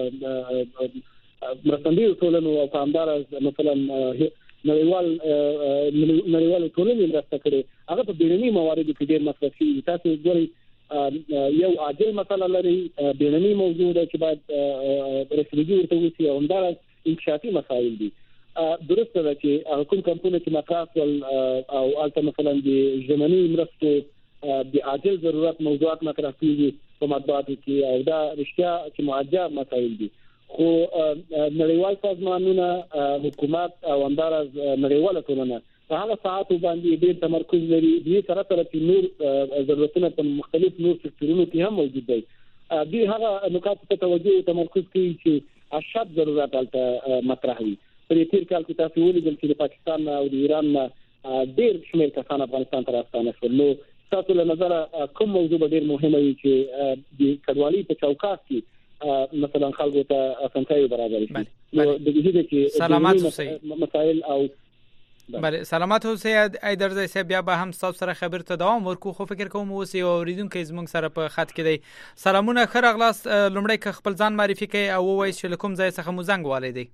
مرستندویو ټولنو او پامدار مثلا نړیوال نړیوال ټولنې مرسته کړي هغه په بیرونی مواردو کې ډېر مصرفي. تاسو ګورئ یو عاجل مسله لري، بیرونی موضوع ده چې باید رسیدګي ورته وشي او همدارس انکشافي مسایل دي. درسته ده چې کوم کمپونه چې مطرح او البته مثلا د ژمنۍ مرستو د عاجل ضرورت موضوعات مطرح کیږي په مطبوعاتو کې او دا رښتیا چې معجب مسایل دي، خو نړیوال سازمانونه حکومت او همدارس نړیواله ټولنه په هغه ساعتو باندې ډېر تمرکز لري. دې سره سره چې نور ضرورتونه په مختلف نور سکتورونو کې هم موجود دي. دې هغه نکات ته توجه او تمرکز کوي چې اشد ضرورت البته مطرح وي. په دې تیر کال کې تاسو ولیدل چې د پاکستان او د ایران ډېر شمېر کسان افغانستان ته راستانه شول. نو تاسو له نظر کوم موضوع ډېر مهمه وي چې د کډوالۍ په چوکاټ کې مثلا خلکو ته اسانتیاوي برابر شي؟ نو د دې چې سلامات اوسئ مسائل او بله سلامات اوسئ. حیدرزی صاحب بیا به هم تاسو سره خبر ته دوام ورکو، خو فکر کوم اوسئ او اوریدونکو زموږ سره په خط کې دی. سلامونه ښه راغلاست. لومړی که خپل ځان معرفي کړئ او ووایئ چې له کوم ځای څخه مو زنګ والی دی.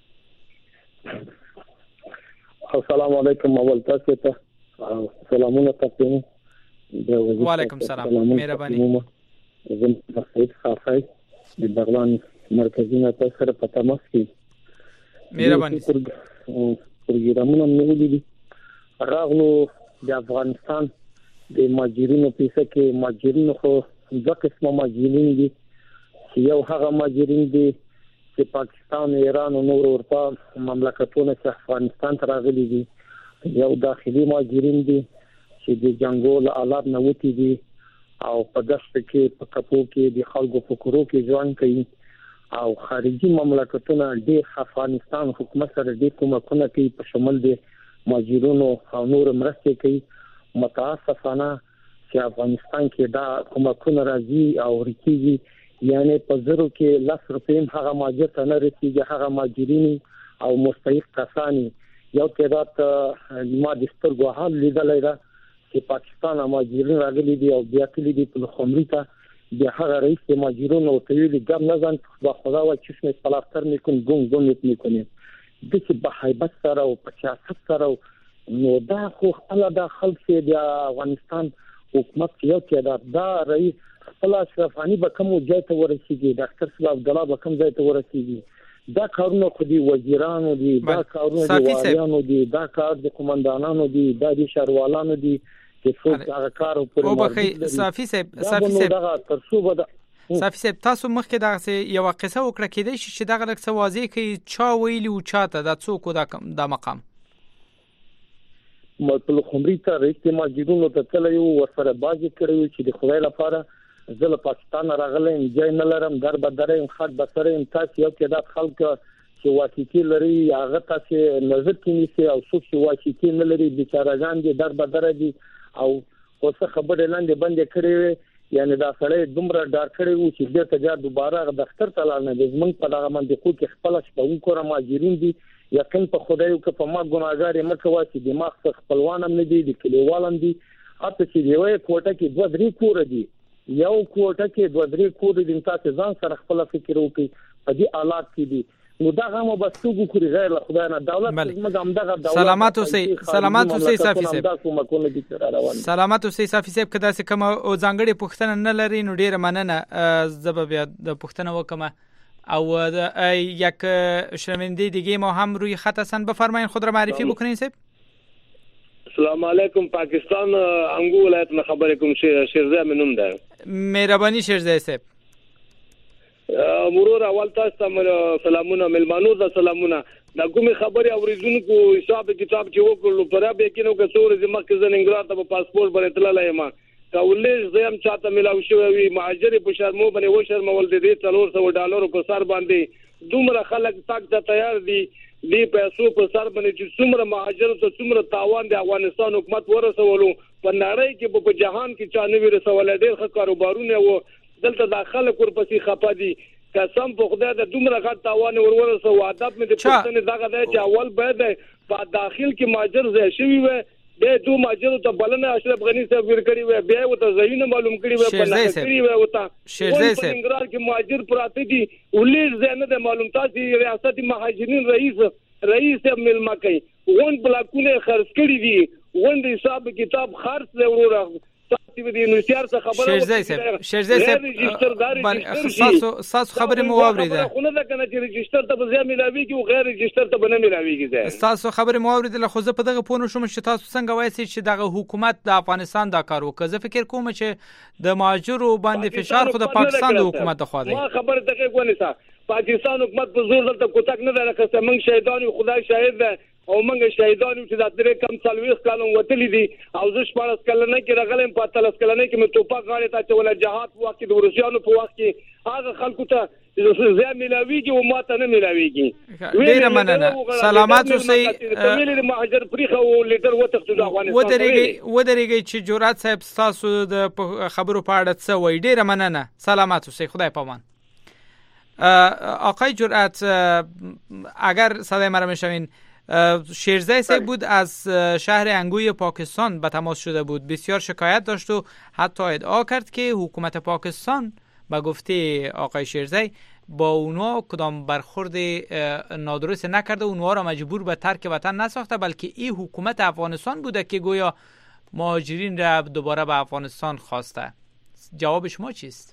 السلام علیکم. اول تاسو ته سلامونه تقدیم. وعلیکم سلام. مهرباني. زه مسعود خافای د بغلان مرکزي نه تاسو سره په تماس کې. مهرباني. پروګرامونه مې ولیدي راغلو د افغانستان د مهاجرینو په څیر کې مهاجرینو خو دوه قسمه مهاجرین دي. یو هغه مهاجرین دي چې پاکستان، ایران او نور اروپا مملکتونو څخه افغانستان ته راغلي دي. یو داخلي مهاجرین دي چې د جنگو له حالات نه وتی دي او په دشت کې په کپو کې د خلکو فکرو کې ځوان کوي او خارجي مملکتونه د افغانستان حکومت سره د کومکونه کوي په شمول د مهاجرونو او نور مرستې کوي. متاسفانه چې افغانستان کې دا کومکونه راځي او ورکیږي، یعنی په زرو کې لاس روپیم هغه مهاجر ته نه رسیږي. هغه مهاجرین او مستحق کسانی یو تعداد ما د سترګو حال لیدلای دا چې پاکستان مهاجرین راغلي دي او بیا کلی دي په خمري ته د هغه رئیس مهاجرون او تویل ګم نزن با خدا و چشم پلاستر میکن گم گم میکنه د چې په حیبت سره او په سیاست سره. نو دا خو خپل د خلک د افغانستان حکومت یو کې دا رئیس خپل اشرفانی به کوم ځای ته ورسیږي، ډاکټر صاحب عبد الله به کوم ځای ته ورسیږي. دا کارونه خو دی وزیرانو دي، دا کارونه دی والیانو دي، دا کار د قومندانانو دي، دا د شهروالانو دي چې څوک هغه کار او او بخي صافي صاحب صافي صاحب دا ترسوبه ده. صافي صاحب تاسو مخکې دا یو قصه وکړه کېدای شي چې دا غلط څه واضح کوي چا ویلی او چاته دا څوک دا دا مقام مطلب خمري ته رئیس ماجرونو ته تللی و ورسره بازي کړی چې د خدای لپاره زه له پاکستان راغلی یم ځای نه لرم در به در یم خط به سره یم تاسو یو تعداد خلک چې واسطي لري هغه تاسو نظر کې نیسي او څوک چې واسطي نه لري بیچارهګان دي در به در دي او اوسه خبرې لاندې بندې کړې یعنی دا سړی دومره ډار کړی و چې دې ته جا دوباره دفتر ته لاړ نه دي زمونږ په دغه باندې خو کې خپل شپه وکړه ماجرین دي یقین په خدای او په ما ګناګار یم کوي چې دماغ څخه خپلوانم نه دي د کلیوالم دي اته چې دی وای کوټه کې دوه درې کور دي یو کوټه کې دوه درې کور دي تاسو ځان سره خپل فکر وکړئ په دې حالات کې دي نو دا هم بسوګو کړی غیر له خدای نه دولت موږ هم دغه دولت سلامات اوسئ سلامات اوسئ صافي صاحب سلامات اوسئ صافي صاحب کدا چې کوم او ځانګړي پوښتنه نه لري نو ډیره مننه زب بیا د پوښتنه وکم او یک شنونده دیگه ما هم روی خط هستن بفرمایید خود را معرفی بکنین صاحب. السلام علیکم پاکستان انگو ولایت نه خبرې کوم شیرزه منوم ده مهرباني شیرزه صاحب. مرور اول تاسو ته سلامونه ملمانو ته سلامونه دا کومه خبره اوریدونکو حساب کتاب چې وکړلو پر به کې نو که څور زما کې زنګرا ته پاسپورت باندې تللای ما کولې زم چاته ملاوي شوی مهاجر په شرمو باندې و شرمول دي څلور سوه ډالر په سر باندې دومره خلک تاک ته تیار دي دی پیسو په سر باندې چې څومره مهاجر ته څومره تاوان د افغانستان حکومت ورسولو په نړۍ کې په جهان کې چانه ورسول ډېر ښه کاروبارونه و دلته داخله کورپسې خپا دي قسم په خدای د دومره غټ تاوان ورورسو ادب مې د پښتنې دغه دی چې اول باید په داخل کې مهاجر ځای شوی و به دو ماجر ته بلنه اشرف غنی صاحب ورکړي و بیا وته زینه معلوم کړي و په نه کړي و وته شیرزه صاحب انګرار کې مهاجر پراته دي ولې زینه د معلوم تاسو ریاست مهاجرین رئیس رئیس ملما کوي وون بلاکونه خرڅ کړي دي وون د حساب کتاب خرڅ له وروره تاسو دې نو سیار څه خبره شیرزه صاحب شیرزه صاحب تاسو تاسو خبره مو واوریده خو نه ده کنه چې رجستر ته به ځای ملاويږي او غیر رجستر ته به نه ملاويږي تاسو خبره مو واوریده له خو زه په دغه پونه شوم چې تاسو څنګه وایي چې دغه حکومت د افغانستان دا کار وکړي زه فکر کوم چې د مهاجرو باندې فشار خو د پاکستان د حکومت خو دی ما خبره دغه ونیسه پاکستان حکومت په زور دلته کوتک نه ده که څنګه شهیدان خدای شاهد ده او موږ شهیدان چې د درې کم څلويخ کالو وتلی دي او زه شپږ کلنه کې راغلم په تلس کلنه کې مې توپک غاړه ته چول جهاد وخت د روسيانو په وخت کې هغه خلکو ته زه ملاويږي او ماته نه ملاويږي ډیر مننه سلامات اوسئ تملیل مهاجر پریخه او لیډر وتښتو د افغانستان ودرېږي ودرېږي چې جرأت صاحب تاسو د خبرو په اړه څه وایي ډیر مننه سلامات اوسئ خدای پامان. آقای جرأت اگر صدای مرا میشنوین شیرزه صاحب بود از شهر انگوی پاکستان به تماس شده بود بسیار شکایت داشت و حتی ادعا کرد که حکومت پاکستان به گفته آقای شیرزه با اونها کدام برخورد نادرست نکرده و اونها را مجبور به ترک وطن نساخته بلکه این حکومت افغانستان بوده که گویا مهاجرین را دوباره به افغانستان خواسته. جواب شما چیست؟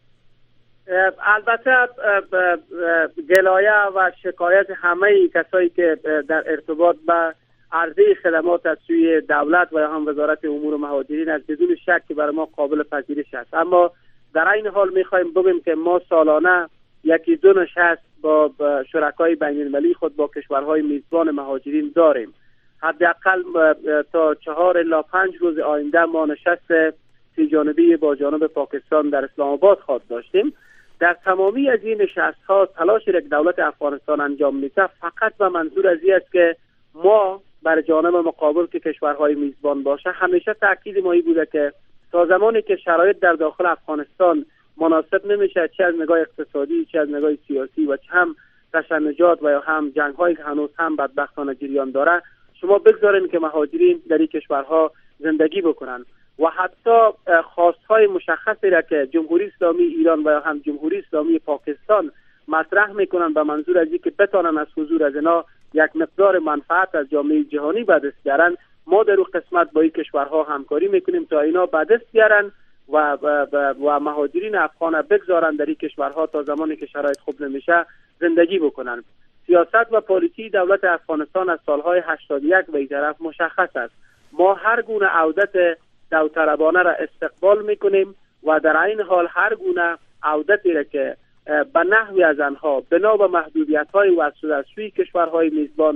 البته گلایه و شکایت همه کسایی که در ارتباط با عرضه خدمات از سوی دولت و هم وزارت امور مهاجرین از بدون شک که برای ما قابل پذیرش است، اما در این حال میخوایم بگیم که ما سالانه یکی دو نشست با شرکای بین المللی خود با کشورهای میزبان مهاجرین داریم. حداقل تا چهار الی پنج روز آینده ما نشست سی جانبی با جانب پاکستان در اسلام آباد خواهد داشتیم. در تمامی از این نشست‌ها تلاشی را که دولت افغانستان انجام میده فقط به منظور از این است که ما بر جانب مقابل که کشورهای میزبان باشه همیشه تاکید ما این بوده که تا زمانی که شرایط در داخل افغانستان مناسب نمیشه، چه از نگاه اقتصادی چه از نگاه سیاسی و چه هم تشنجات و یا هم جنگ‌هایی که هنوز هم بدبختانه جریان داره، شما بگذارین که مهاجرین در این کشورها زندگی بکنن و حتی خواستهای مشخصی را که جمهوری اسلامی ایران و هم جمهوری اسلامی پاکستان مطرح میکنن به منظور از اینکه بتانن از حضور از اینا یک مقدار منفعت از جامعه جهانی به دست بیارن، ما در اون قسمت با این کشورها همکاری میکنیم تا اینا به دست بیارن و و, و, و مهاجرین افغان بگذارن در این کشورها تا زمانی که شرایط خوب نمیشه زندگی بکنن. سیاست و پالیسی دولت افغانستان از سالهای هشتاد و یک به این طرف مشخص است. ما هر گونه عودت داوطلبانه را استقبال میکنیم و در این حال هر گونه عودتی را که به نحوی از آنها بنا به محدودیت‌های وضع شده از سوی کشورهای میزبان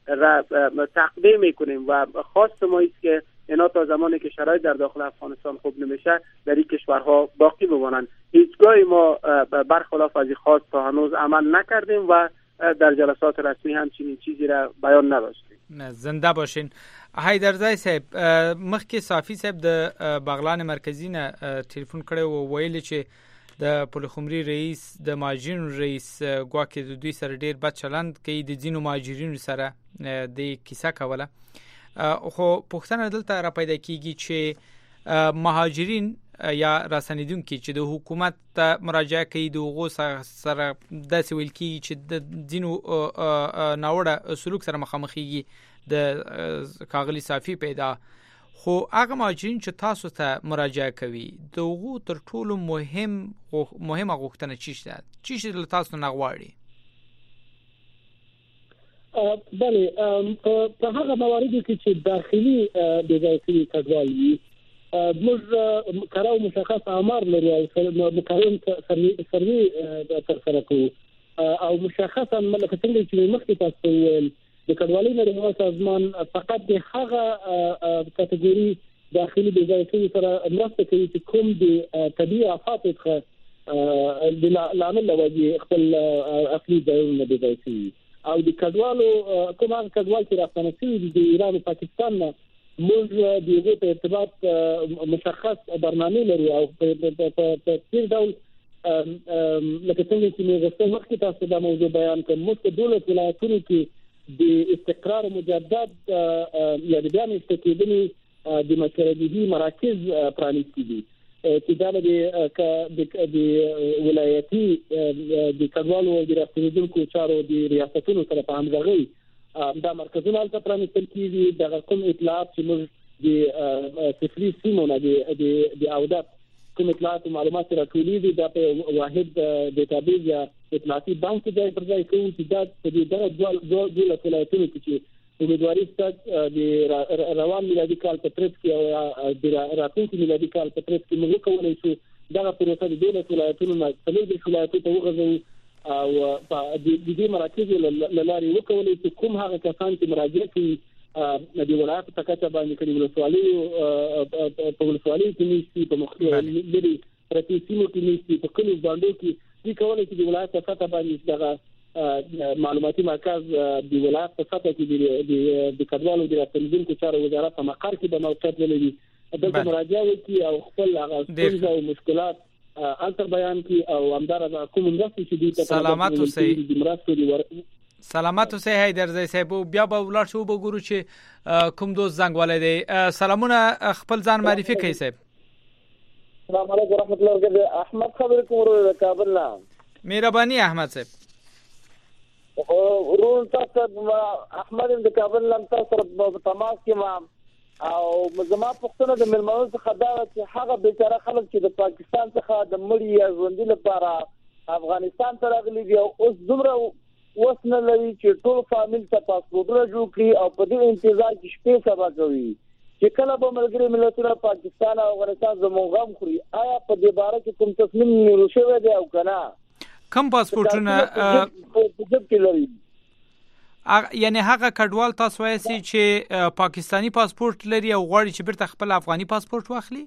را تقدیم میکنیم و خواست ما است که اینا تا زمانی که شرایط در داخل افغانستان خوب نمیشه در این کشورها باقی بمانند. هیچگاه ما برخلاف از این خواست تا هنوز عمل نکردیم و در جلسات رسمی هم چنین چیزی را بیان نداشتیم. زنده باشین. حیدرزای صاحب، مخکې صافی صاحب د بغلان مرکزی نه ټلیفون کړی و، ویل چې د پلخمري رئیس د مهاجرینو رئیس ګواکې د دوی سره ډیر بد چلند کوي، د ځینو مهاجرینو سره د کیسه کوله. خو پوښتنه دلته را پیدا کیږي چې مهاجرین یا راسنیدونکي چې د حکومت ته مراجعه کوي د هغو سره داسې ویل کیږي چې د ځینو ناوړه سلوک سره مخامخېږي د کاغلی صافی پیدا. خو هغه مهاجرین چې تاسو ته مراجعه کوي د هغو تر ټولو مهم مهمه غوښتنه چی ده؟ چی چې له تاسو نه غواړي؟ بله، په هغه مواردو کې چې داخلي بېځایه شوي کډوال وي، موږ کره او مشخص آمار لرو او مقررین سروي ترسره کوو او مشخصا لکه څنګه چې مخکې تاسو وویل د کډوالۍ نړیوال سازمان فقط د هغه کټګوري داخلي بېځایه شوي سره مرسته کوي چې کوم د طبیعي آفاتو څخه د لامل له وجې خپل اصلي ځایونه بېځایه شوي او د کډوالو کوم هغه کډوال چې راستنه شوي دي د ایران او پاکستان نه، موږ د هغوی په ارتباط مشخص برنامې لرو او په څیر ډول لکه څنګه چې مې غوښتل مخکې تاسو دا موضوع بیان کړم، موږ په دولس ولایتونو کې د استقرار مجدد یا د بیا میشته کېدنې د مشرعي مراکز پرانیستي دي چې دا د ولایتي د کډوالو او د راستنېدونکو چارو د ریاستونو سره په همغږۍ دا مرکزونه هلته پرانیستل کېږي. دغه کوم اطلاعات چې موږ د صفري سیمو نه د اودات کوم اطلاعات او معلومات راټولېږي دا په واحد ډیټابیس یا اطلاعاتي بانک کې ځای پر ځای کوو چې دا په دې دولس ولایتونو کې چې امیدواري شته د روان میلادي کال په ترڅ کې او د راتلونکي میلادي کال په ترڅ کې موږ وکولی شو دغه پروسه د دولس ولایتونو نه څلور ولایتونو ته وغځوو او د دې مراکزو له لارې وکولی چې کوم هغه کسان چې مراجعه کوي د ولایت په کچه باندې کړي ولسوالیو په ولسوالیو کې نشي، په مختلفو لري پرتې سیمو کې نشي، په کلیو باندې کې دوی کولی چې د ولایت په سطح باندې دغه معلوماتي مرکز د ولایت په سطح کې د کډوالو د راستنېدونکو چارو وزارت په مقر کې به موقعیت ولري، دلته مراجعه وکړي او خپل هغه ستونزې او مشکلات انتر بیان کی او همدارنګه کوم مرستې چې دوی ته سلامات اوسئ. سلامات اوسئ حیدرزای صاحب. بیا به ولاړ شو به ګورو چې کوم دوست زنګ والي دی. سلامونه، خپل ځان معرفي کړئ صاحب. السلام علیکم ورحمۃ اللہ وبرکاتہ. احمد خبر کوم ورو کابل نه. مهرباني احمد صاحب. ورو تاسو احمد د کابل نه تاسو په تماس کې ما او زما پښتنه د ملمنو څخه دا چې هغه بیچاره خلک چې د پاکستان څخه د مړی یا ژوندۍ لپاره افغانستان ته راغلي دي او اوس دومره وس نه لري چې ټول فامیل ته پاسپورټونه جوړ کړي او په دې انتظار کې شپې سبا کوي چې کله به ملګري ملتونه پاکستان او افغانستان زموږ غم خوري. آیا په دې باره کې کوم تصمیم نیول شوی دی او کنه؟ کوم پاسپورټونه په جب کې لري؟ یعنی هغه کډوال تاسو وایي چې پاکستانی پاسپورت لري او غواړي چې بیرته خپل افغاني پاسپورت واخلي؟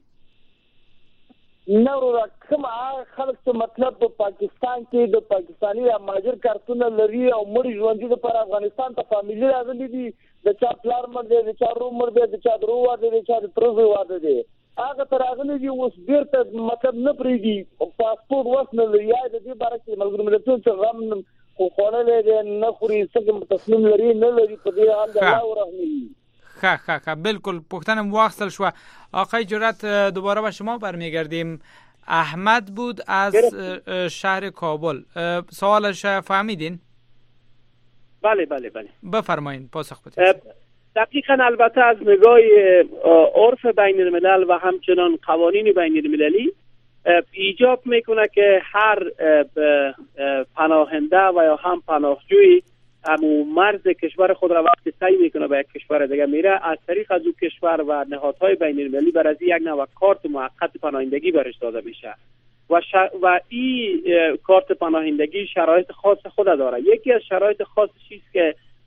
نو کوم خلک چې مطلب په پاکستان کې د پاکستانی مهاجر کارتونه لري او مړي ژوندۍ لپاره افغانستان ته فامیلی راغلي دي، د چا پلار مړ دی، د چا ورور مړ دی، د چا درو واده دی، د چا د ترزو واده دی، هغه ته راغلي دي اوس بیرته مطلب نه پرېږدي پاسپورت وس نه لري. یا د دې باره کې ملګري ملتونو څخه غم خو خوړلې دی نه خوري څنګه تصمیم لري نه لري په دې حال د الله ورحمي. ها ها ها بالکل پختنم واخصل شو. آقای جرأت دوباره به شما برمیگردیم. احمد بود از شهر کابل. سوالش فهمیدین؟ بله بله بله بفرمایید پاسخ بدید. دقیقاً البته از نگاه عرف بین الملل و همچنان قوانین بین المللی ایجاب میکنه که هر پناهنده و یا هم پناهجوی امو مرز کشور خود را وقتی طی میکنه به یک کشور دیگه میره از طریق از اون کشور و نهادهای بین المللی بر از یک نوع کارت موقت پناهندگی برش داده میشه و ش... و این کارت پناهندگی شرایط خاص خود داره. یکی از شرایط خاصش است که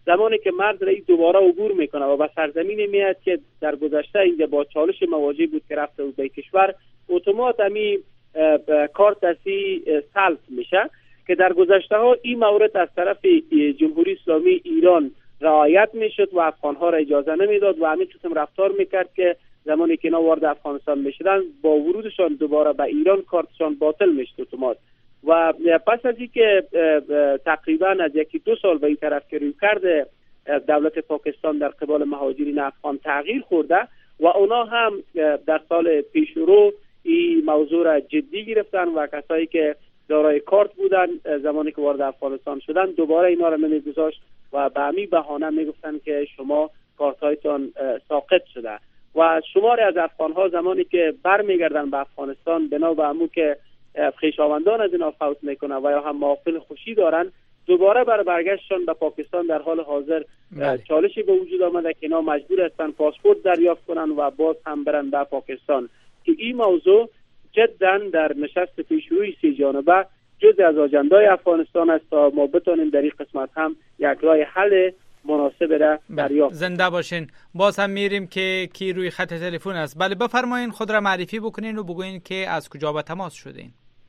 زمانی که مرد را دوباره عبور میکنه و به سرزمین میاد که در گذشته اینجا با چالش مواجه بود که رفته بود به کشور، اتومات امی کارت اسی سلب میشه که در گذشته ها این مورد از طرف جمهوری اسلامی ایران رعایت میشد و افغان ها را اجازه نمیداد و همین قسم رفتار میکرد که زمانی که اینا وارد افغانستان میشدن با ورودشان دوباره به ایران کارتشان باطل میشد اتومات. و پس از اینکه تقریبا از یکی دو سال به این طرف که روی کرده دولت پاکستان در قبال مهاجرین افغان تغییر خورده و اونا هم در سال پیش رو این موضوع را جدی گرفتن و کسایی که دارای کارت بودن زمانی که وارد افغانستان شدن دوباره اینا را نمیگذاشت و به همین بهانه میگفتن که شما کارت هایتان ساقط شده و شماری از افغان ها زمانی که برمیگردن به افغانستان بنا به همون که خویشاوندان از اینا فوت میکنن و یا هم محافل خوشی دارن، دوباره بر برگشتشان به پاکستان در حال حاضر بله. چالشی به وجود آمده که اینا مجبور هستن پاسپورت دریافت کنن و باز هم برن به پاکستان که این موضوع جدا در نشست پیشروی سی جانبه جزء از آجندای افغانستان است تا ما بتونیم در این قسمت هم یک راه حل مناسب را دریافت. زنده باشین. باز هم میریم که کی روی خط تلفن است. بله بفرمایین، خود را معرفی بکنین و بگوین که از کجا به تماس شدین.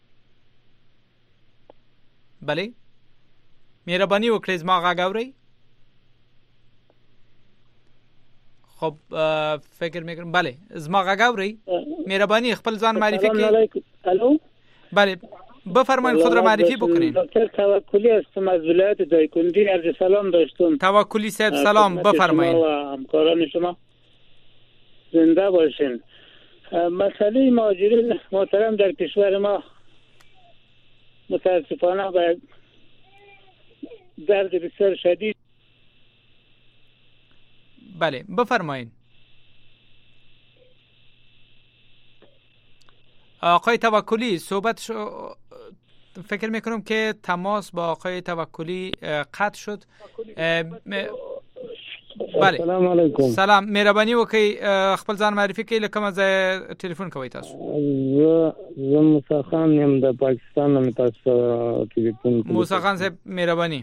بله مهربانی وکړئ زما غږ اورئ؟ خب فکر میکنم بله زما غږ اورئ؟ مهربانی خپل ځان معرفی کړئ. الو بله بفرمایید، خود را معرفی بکنین. دکتر توکلی هستم از ولایت دایکنډي. عرض سلام داشتم. توکلی صاحب سلام، بفرمایید. همکاران شما زنده باشین. مسئله مهاجرین محترم در کشور ما متاسفانه به درد بسیار شدید. بله بفرمایید. آقای توکلی صحبت شو... فکر میکنم که تماس با آقای توکلی قطع شد. بله سلام علیکم. سلام، مهرباني وکړئ خپل ځان معرفي کړئ لکه ما ځای ټلیفون کوي تاسو. زه زه موسی خان یم د پاکستان نه تاسو ټلیفون کوم. موسی خان صاحب مهرباني.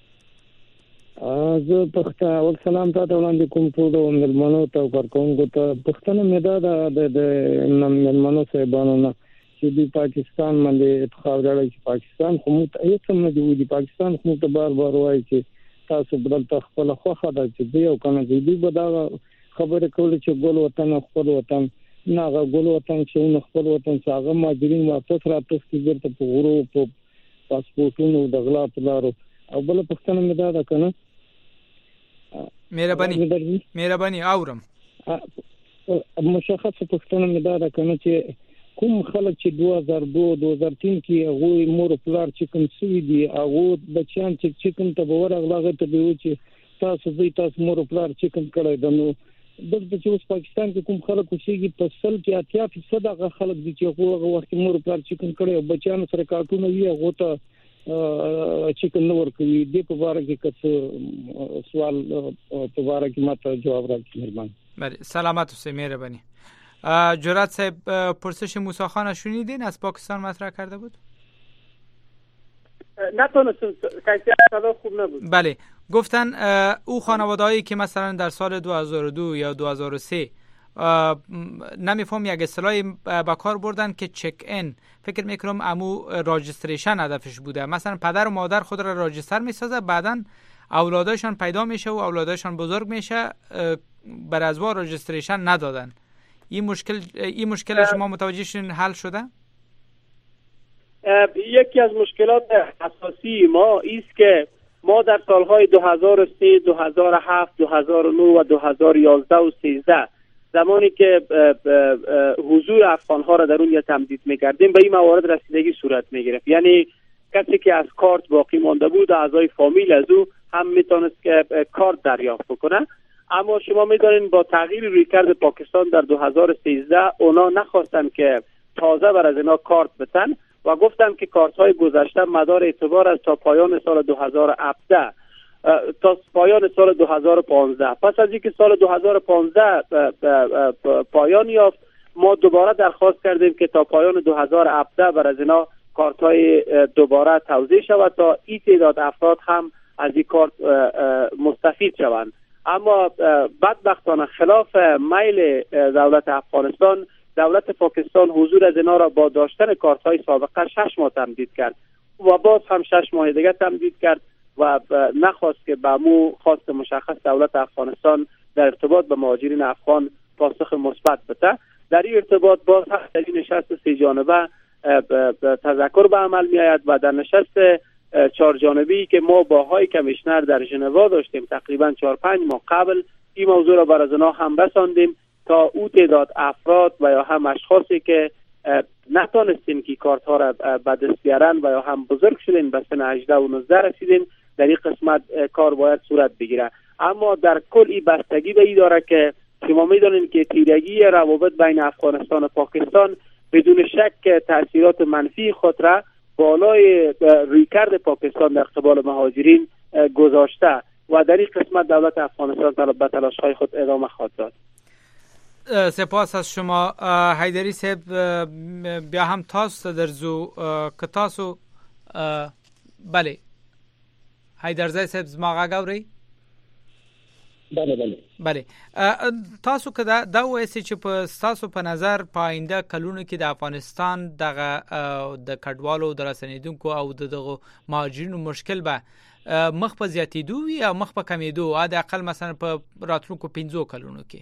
زه پښتو اول سلام تاسو وړاندې کوم ټول ملمنو ته ورکوم ته پښتنه مېدا د د ملمنو صاحبانو نه چې د پاکستان باندې اتخاب راړي چې پاکستان خو موږ هیڅ هم نه دی د پاکستان خو ته بار بار وایي چې تاسو بدل تخپل خوخه د چې دی او کنه دی به دا خبره کوله چې ګول وطن خپل وطن نه ګول وطن چې نو خپل وطن څنګه ماجرین واپس راتښتي ګرته په غورو په پاسپورتونو د غلا پلارو او بل پښتنه مېدا دا کنه مهرباني مهرباني اورم مشخص پښتنه مېدا دا کنه چې کوم خلک چې دوه هزار دوه دوه هزار تین کې هغه مور پلار چې کوم سوي دي هغه بچیان چې چې کوم ته ورغلاغه ته دی چې تاسو زی تاسو مور پلار چې کوم کړی دنو دلته چې اوس پاکستان کې کوم خلک وشيږي په سل کې اتیا فیصد هغه خلک دي چې هغه وخت مور پلار چې کوم کړی بچیان سره کارټونه وی هغه ته چې کوم نور کوي د په اړه کې څه سوال په اړه کې ماته جواب راکړئ مهرباني. بله سلامت اوسئ مهرباني. جرأت صاحب پرسش موسی خان شنیدین از پاکستان مطرح کرده بود؟ نتونستم کیفیت صدا خوب نبود. بله گفتن او خانواده‌ای که مثلا در سال دو هزار و دو یا دو هزار و سه نمیفهم یک اصطلاحی به کار بردن که چک این، فکر میکنم امو راجستریشن هدفش بوده، مثلا پدر و مادر خود را راجستر میسازه بعداً اولادشان پیدا میشه و اولادشان بزرگ میشه بر ازوا راجستریشن ندادن. این مشکل این مشکل شما متوجه شدین حل شده؟ یکی از مشکلات اساسی ما است که ما در سالهای دو هزار و سه، دو هزار و هفت، دو هزار و نه و دو هزار و یازده و سیزده زمانی که حضور افغان‌ها را در اون تمدید می‌کردیم به این موارد رسیدگی صورت می‌گرفت. یعنی کسی که از کارت باقی مانده بود اعضای فامیل از او هم میتونست که کارت دریافت بکنه. اما شما می‌دانید با تغییر رویکرد پاکستان در دو هزار و سیزده اونا نخواستن که تازه بر از اینا کارت بتن و گفتن که کارت‌های گذشته مدار اعتبار از تا پایان سال دو هزار و هفده تا پایان سال دو هزار و پانزده. پس از اینکه سال دو هزار و پانزده پایان یافت ما دوباره درخواست کردیم که تا پایان دو هزار و هفده بر از اینا کارت‌های دوباره توزیع شود تا این تعداد افراد هم از این کار مستفید شوند. اما بدبختانه خلاف میل دولت افغانستان، دولت پاکستان حضور از اینا را با داشتن کارت های سابقه شش ماه تمدید کرد و باز هم شش ماه دیگه تمدید کرد و نخواست که به مو خواست مشخص دولت افغانستان در ارتباط به مهاجرین افغان پاسخ مثبت بده. در این ارتباط باز هم در این نشست سه جانبه تذکر به عمل می آید و در نشست چهار جانبی که ما با های کمیشنر در ژنوا داشتیم تقریبا چهار پنج ماه قبل، این موضوع را بر از آنها هم رساندیم تا او تعداد افراد و یا هم اشخاصی که نتانستین که کارت ها را به دست بیارن و یا هم بزرگ شدین به سن هجده و نوزده رسیدین، در این قسمت کار باید صورت بگیره. اما در کل این بستگی به این داره که شما میدونین که تیرگی روابط بین افغانستان و پاکستان بدون شک تاثیرات منفی خود را بالای رویکرد پاکستان در قبال مهاجرین گذاشته و در این قسمت دولت افغانستان به تلاش‌های خود ادامه خواهد داد. سپاس از شما حیدری صاحب. بیا هم تاسو درځو که تاسو بله حیدرزی صاحب زما غږ اورئ؟ بله بله بله تاسو که دا دا وایسي چې په تاسو په نظر په آینده کلونو کې د افغانستان دغه د کډوالو د رسنیدونکو او دغه مهاجرینو مشکل به مخ په زیاتېدو وي او مخ په کمېدو، او د اقل مثلا په راتلونکو پنځو کلونو کې؟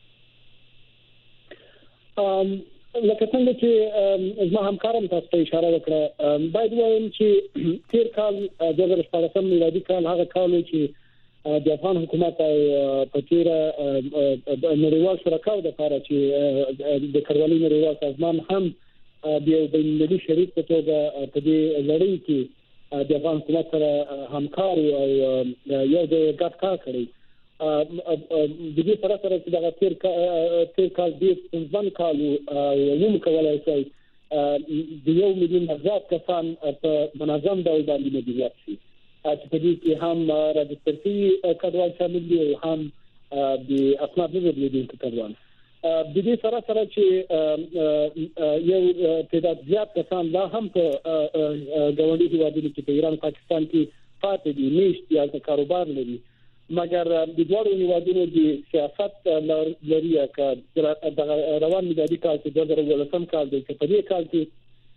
لکه څنګه چې زما همکارم تاسو ته اشاره وکړه، باید وایم چې تیر کال دوه زره شپاړسم میلادي کال هغه کال چې د افغان حکومت په تیره نړیوال شرکاو د لپاره چې د کډوالۍ نړیوال سازمان هم د یو بین‌المللي شریک په توګه په دې لړۍ کې د افغان حکومت سره همکار او یو د ګډ کار کړی. د دې سره سره چې دغه تیر تیر کال د پنځم کال یو کولای شي د یو میلیون زیات کسان په منظم ډول باندې مدیریت شي چې په دې کې هم راجستر شوي کډوال شامل دي او هم د اسناد لرونکي کډوال. د دې سره سره چې یو تعداد زیات کسان لا هم په ګاونډي هیوادونو کې په ایران پاکستان کې پاتې دي، میشت یا کاروبار لري، مګر د دوه هیوادونو د سیاست لري که د روان میلادي کال چې دوه زره ولسم کال دی چې په دې کال کې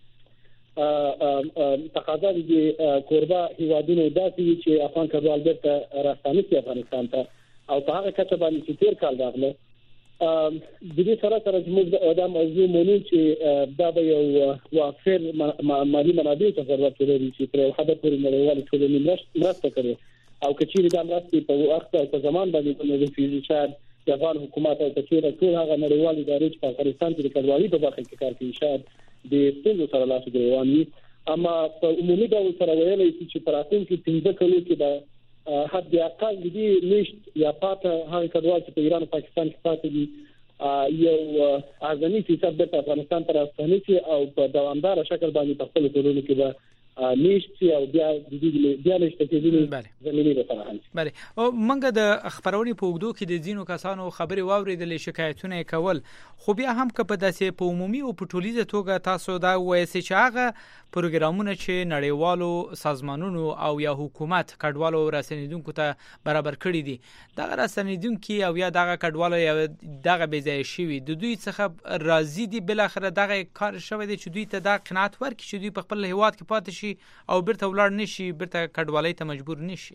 تقاضا دي کوربه هیوادونو داسې چې افغان کډوال بیرته راستانه شي افغانستان ته، او په هغه کچه باندې چې تیر کال راغله. د دې سره سره موږ دا موضوع مونږ چې دا به یو وافر مالي منابع ته ضرورت لري چې پر حد پورې نړیوال ټولنې مرسته کوي، او کچېرې دا مرسته په وخت او په زمان باندې د فیزیکال د افغان حکومت او کچېرې ټول هغه نړیوال ادارې چې په افغانستان کې د کډوالۍ په برخه کې کار کوي شاید د ستونزو سره لاس د روان وي. اما په عمومي ډول سره ویلای شي چې په راتلونکي پنځه کلونو کې د حد اقل د دې میشت یا پاته هغه کډوال چې په ایران او پاکستان کې پاتې دي یو ارزاني فیصد د افغانستان تر راستنې شي او په دوامدار شکل باندې په خپل ټولنه کې به میشت او بیا د دې بیا نشته کېدل زميني به فراهم. بله او منګه د خبرونې په وګړو کې د ځینو کسانو خبري واوریدلې شکایتونه کول، خو بیا هم که په داسې په عمومي او په ټولیزه توګه تاسو دا وایسي چې هغه پروګرامونه چې نړیوالو سازمانونو او یا حکومت کډوالو رسنیدونکو ته برابر کړی دي، دغه رسنیدونکو او یا دغه کډوالو یا دغه بيځای شوی د دوی څخه راضي دي بل اخر دغه کار شوی دی چې دوی ته د قناعت ورکړي چې دوی په خپل هیواد کې پاتې شي او بیرته ولاړ نشي، بیرته کډوالۍ ته مجبور نشي؟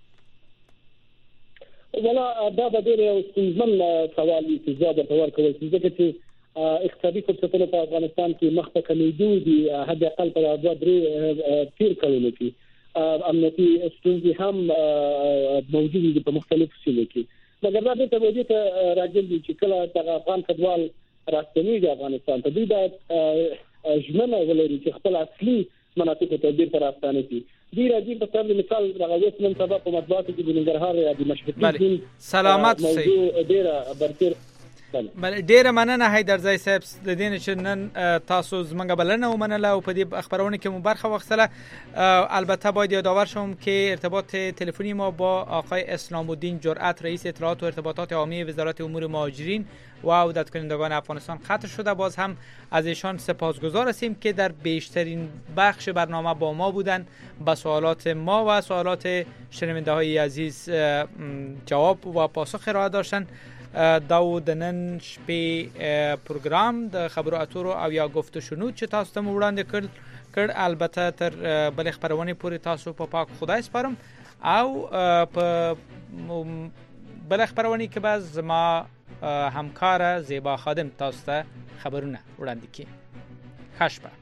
ولا دا د ډېر یو ستونزمن سوال دی چې زیاده تور کوي چې اقتصادي فرصتونه په افغانستان کې مخ په کمیدو دي، حد اقل په دوه درې تیر کلونو کې امنیتي ستونزې هم موجود دي په مختلفو سیمو کې، مګر دا د توجه ته راځي چې کله د افغان کډوال راستنیږي افغانستان ته دوی د ژمنه ولري چې خپل اصلي مناطق ته بیرته راستانه شي. دی راځي په تر مثال راغوت نن سبا په مطبوعاتو کې د ننګرهار یا د مشرقي سلامت سي ډیره برتر بله ډیره مننه حیدرزی صاحب د دې چې نن تاسو زمونږ بلنه ومنله او په دې خبرونه کې مو برخه واخیستله. البته باید یادآور شم که ارتباط تلفنی ما با آقای اسلام الدین جرأت رئیس اطلاعات و ارتباطات عامی وزارت امور مهاجرین و عودت کنندگان افغانستان قطع شده. باز هم از ایشان سپاسگزار هستیم که در بیشترین بخش برنامه با ما بودن، به سوالات ما و سوالات شنونده های عزیز جواب و پاسخ ارائه داشتن. دا د نن شپې پروګرام د خبرو اترو او یا گفت شنود چې تاسو ته وړاندې کړ کړ البته تر بل خبرونه پورې تاسو په پاک خدای سپارم او په بل خبرونه کې باز ما همکار زیبا خادم تاسو ته خبرونه وړاندې کړي. خوشبه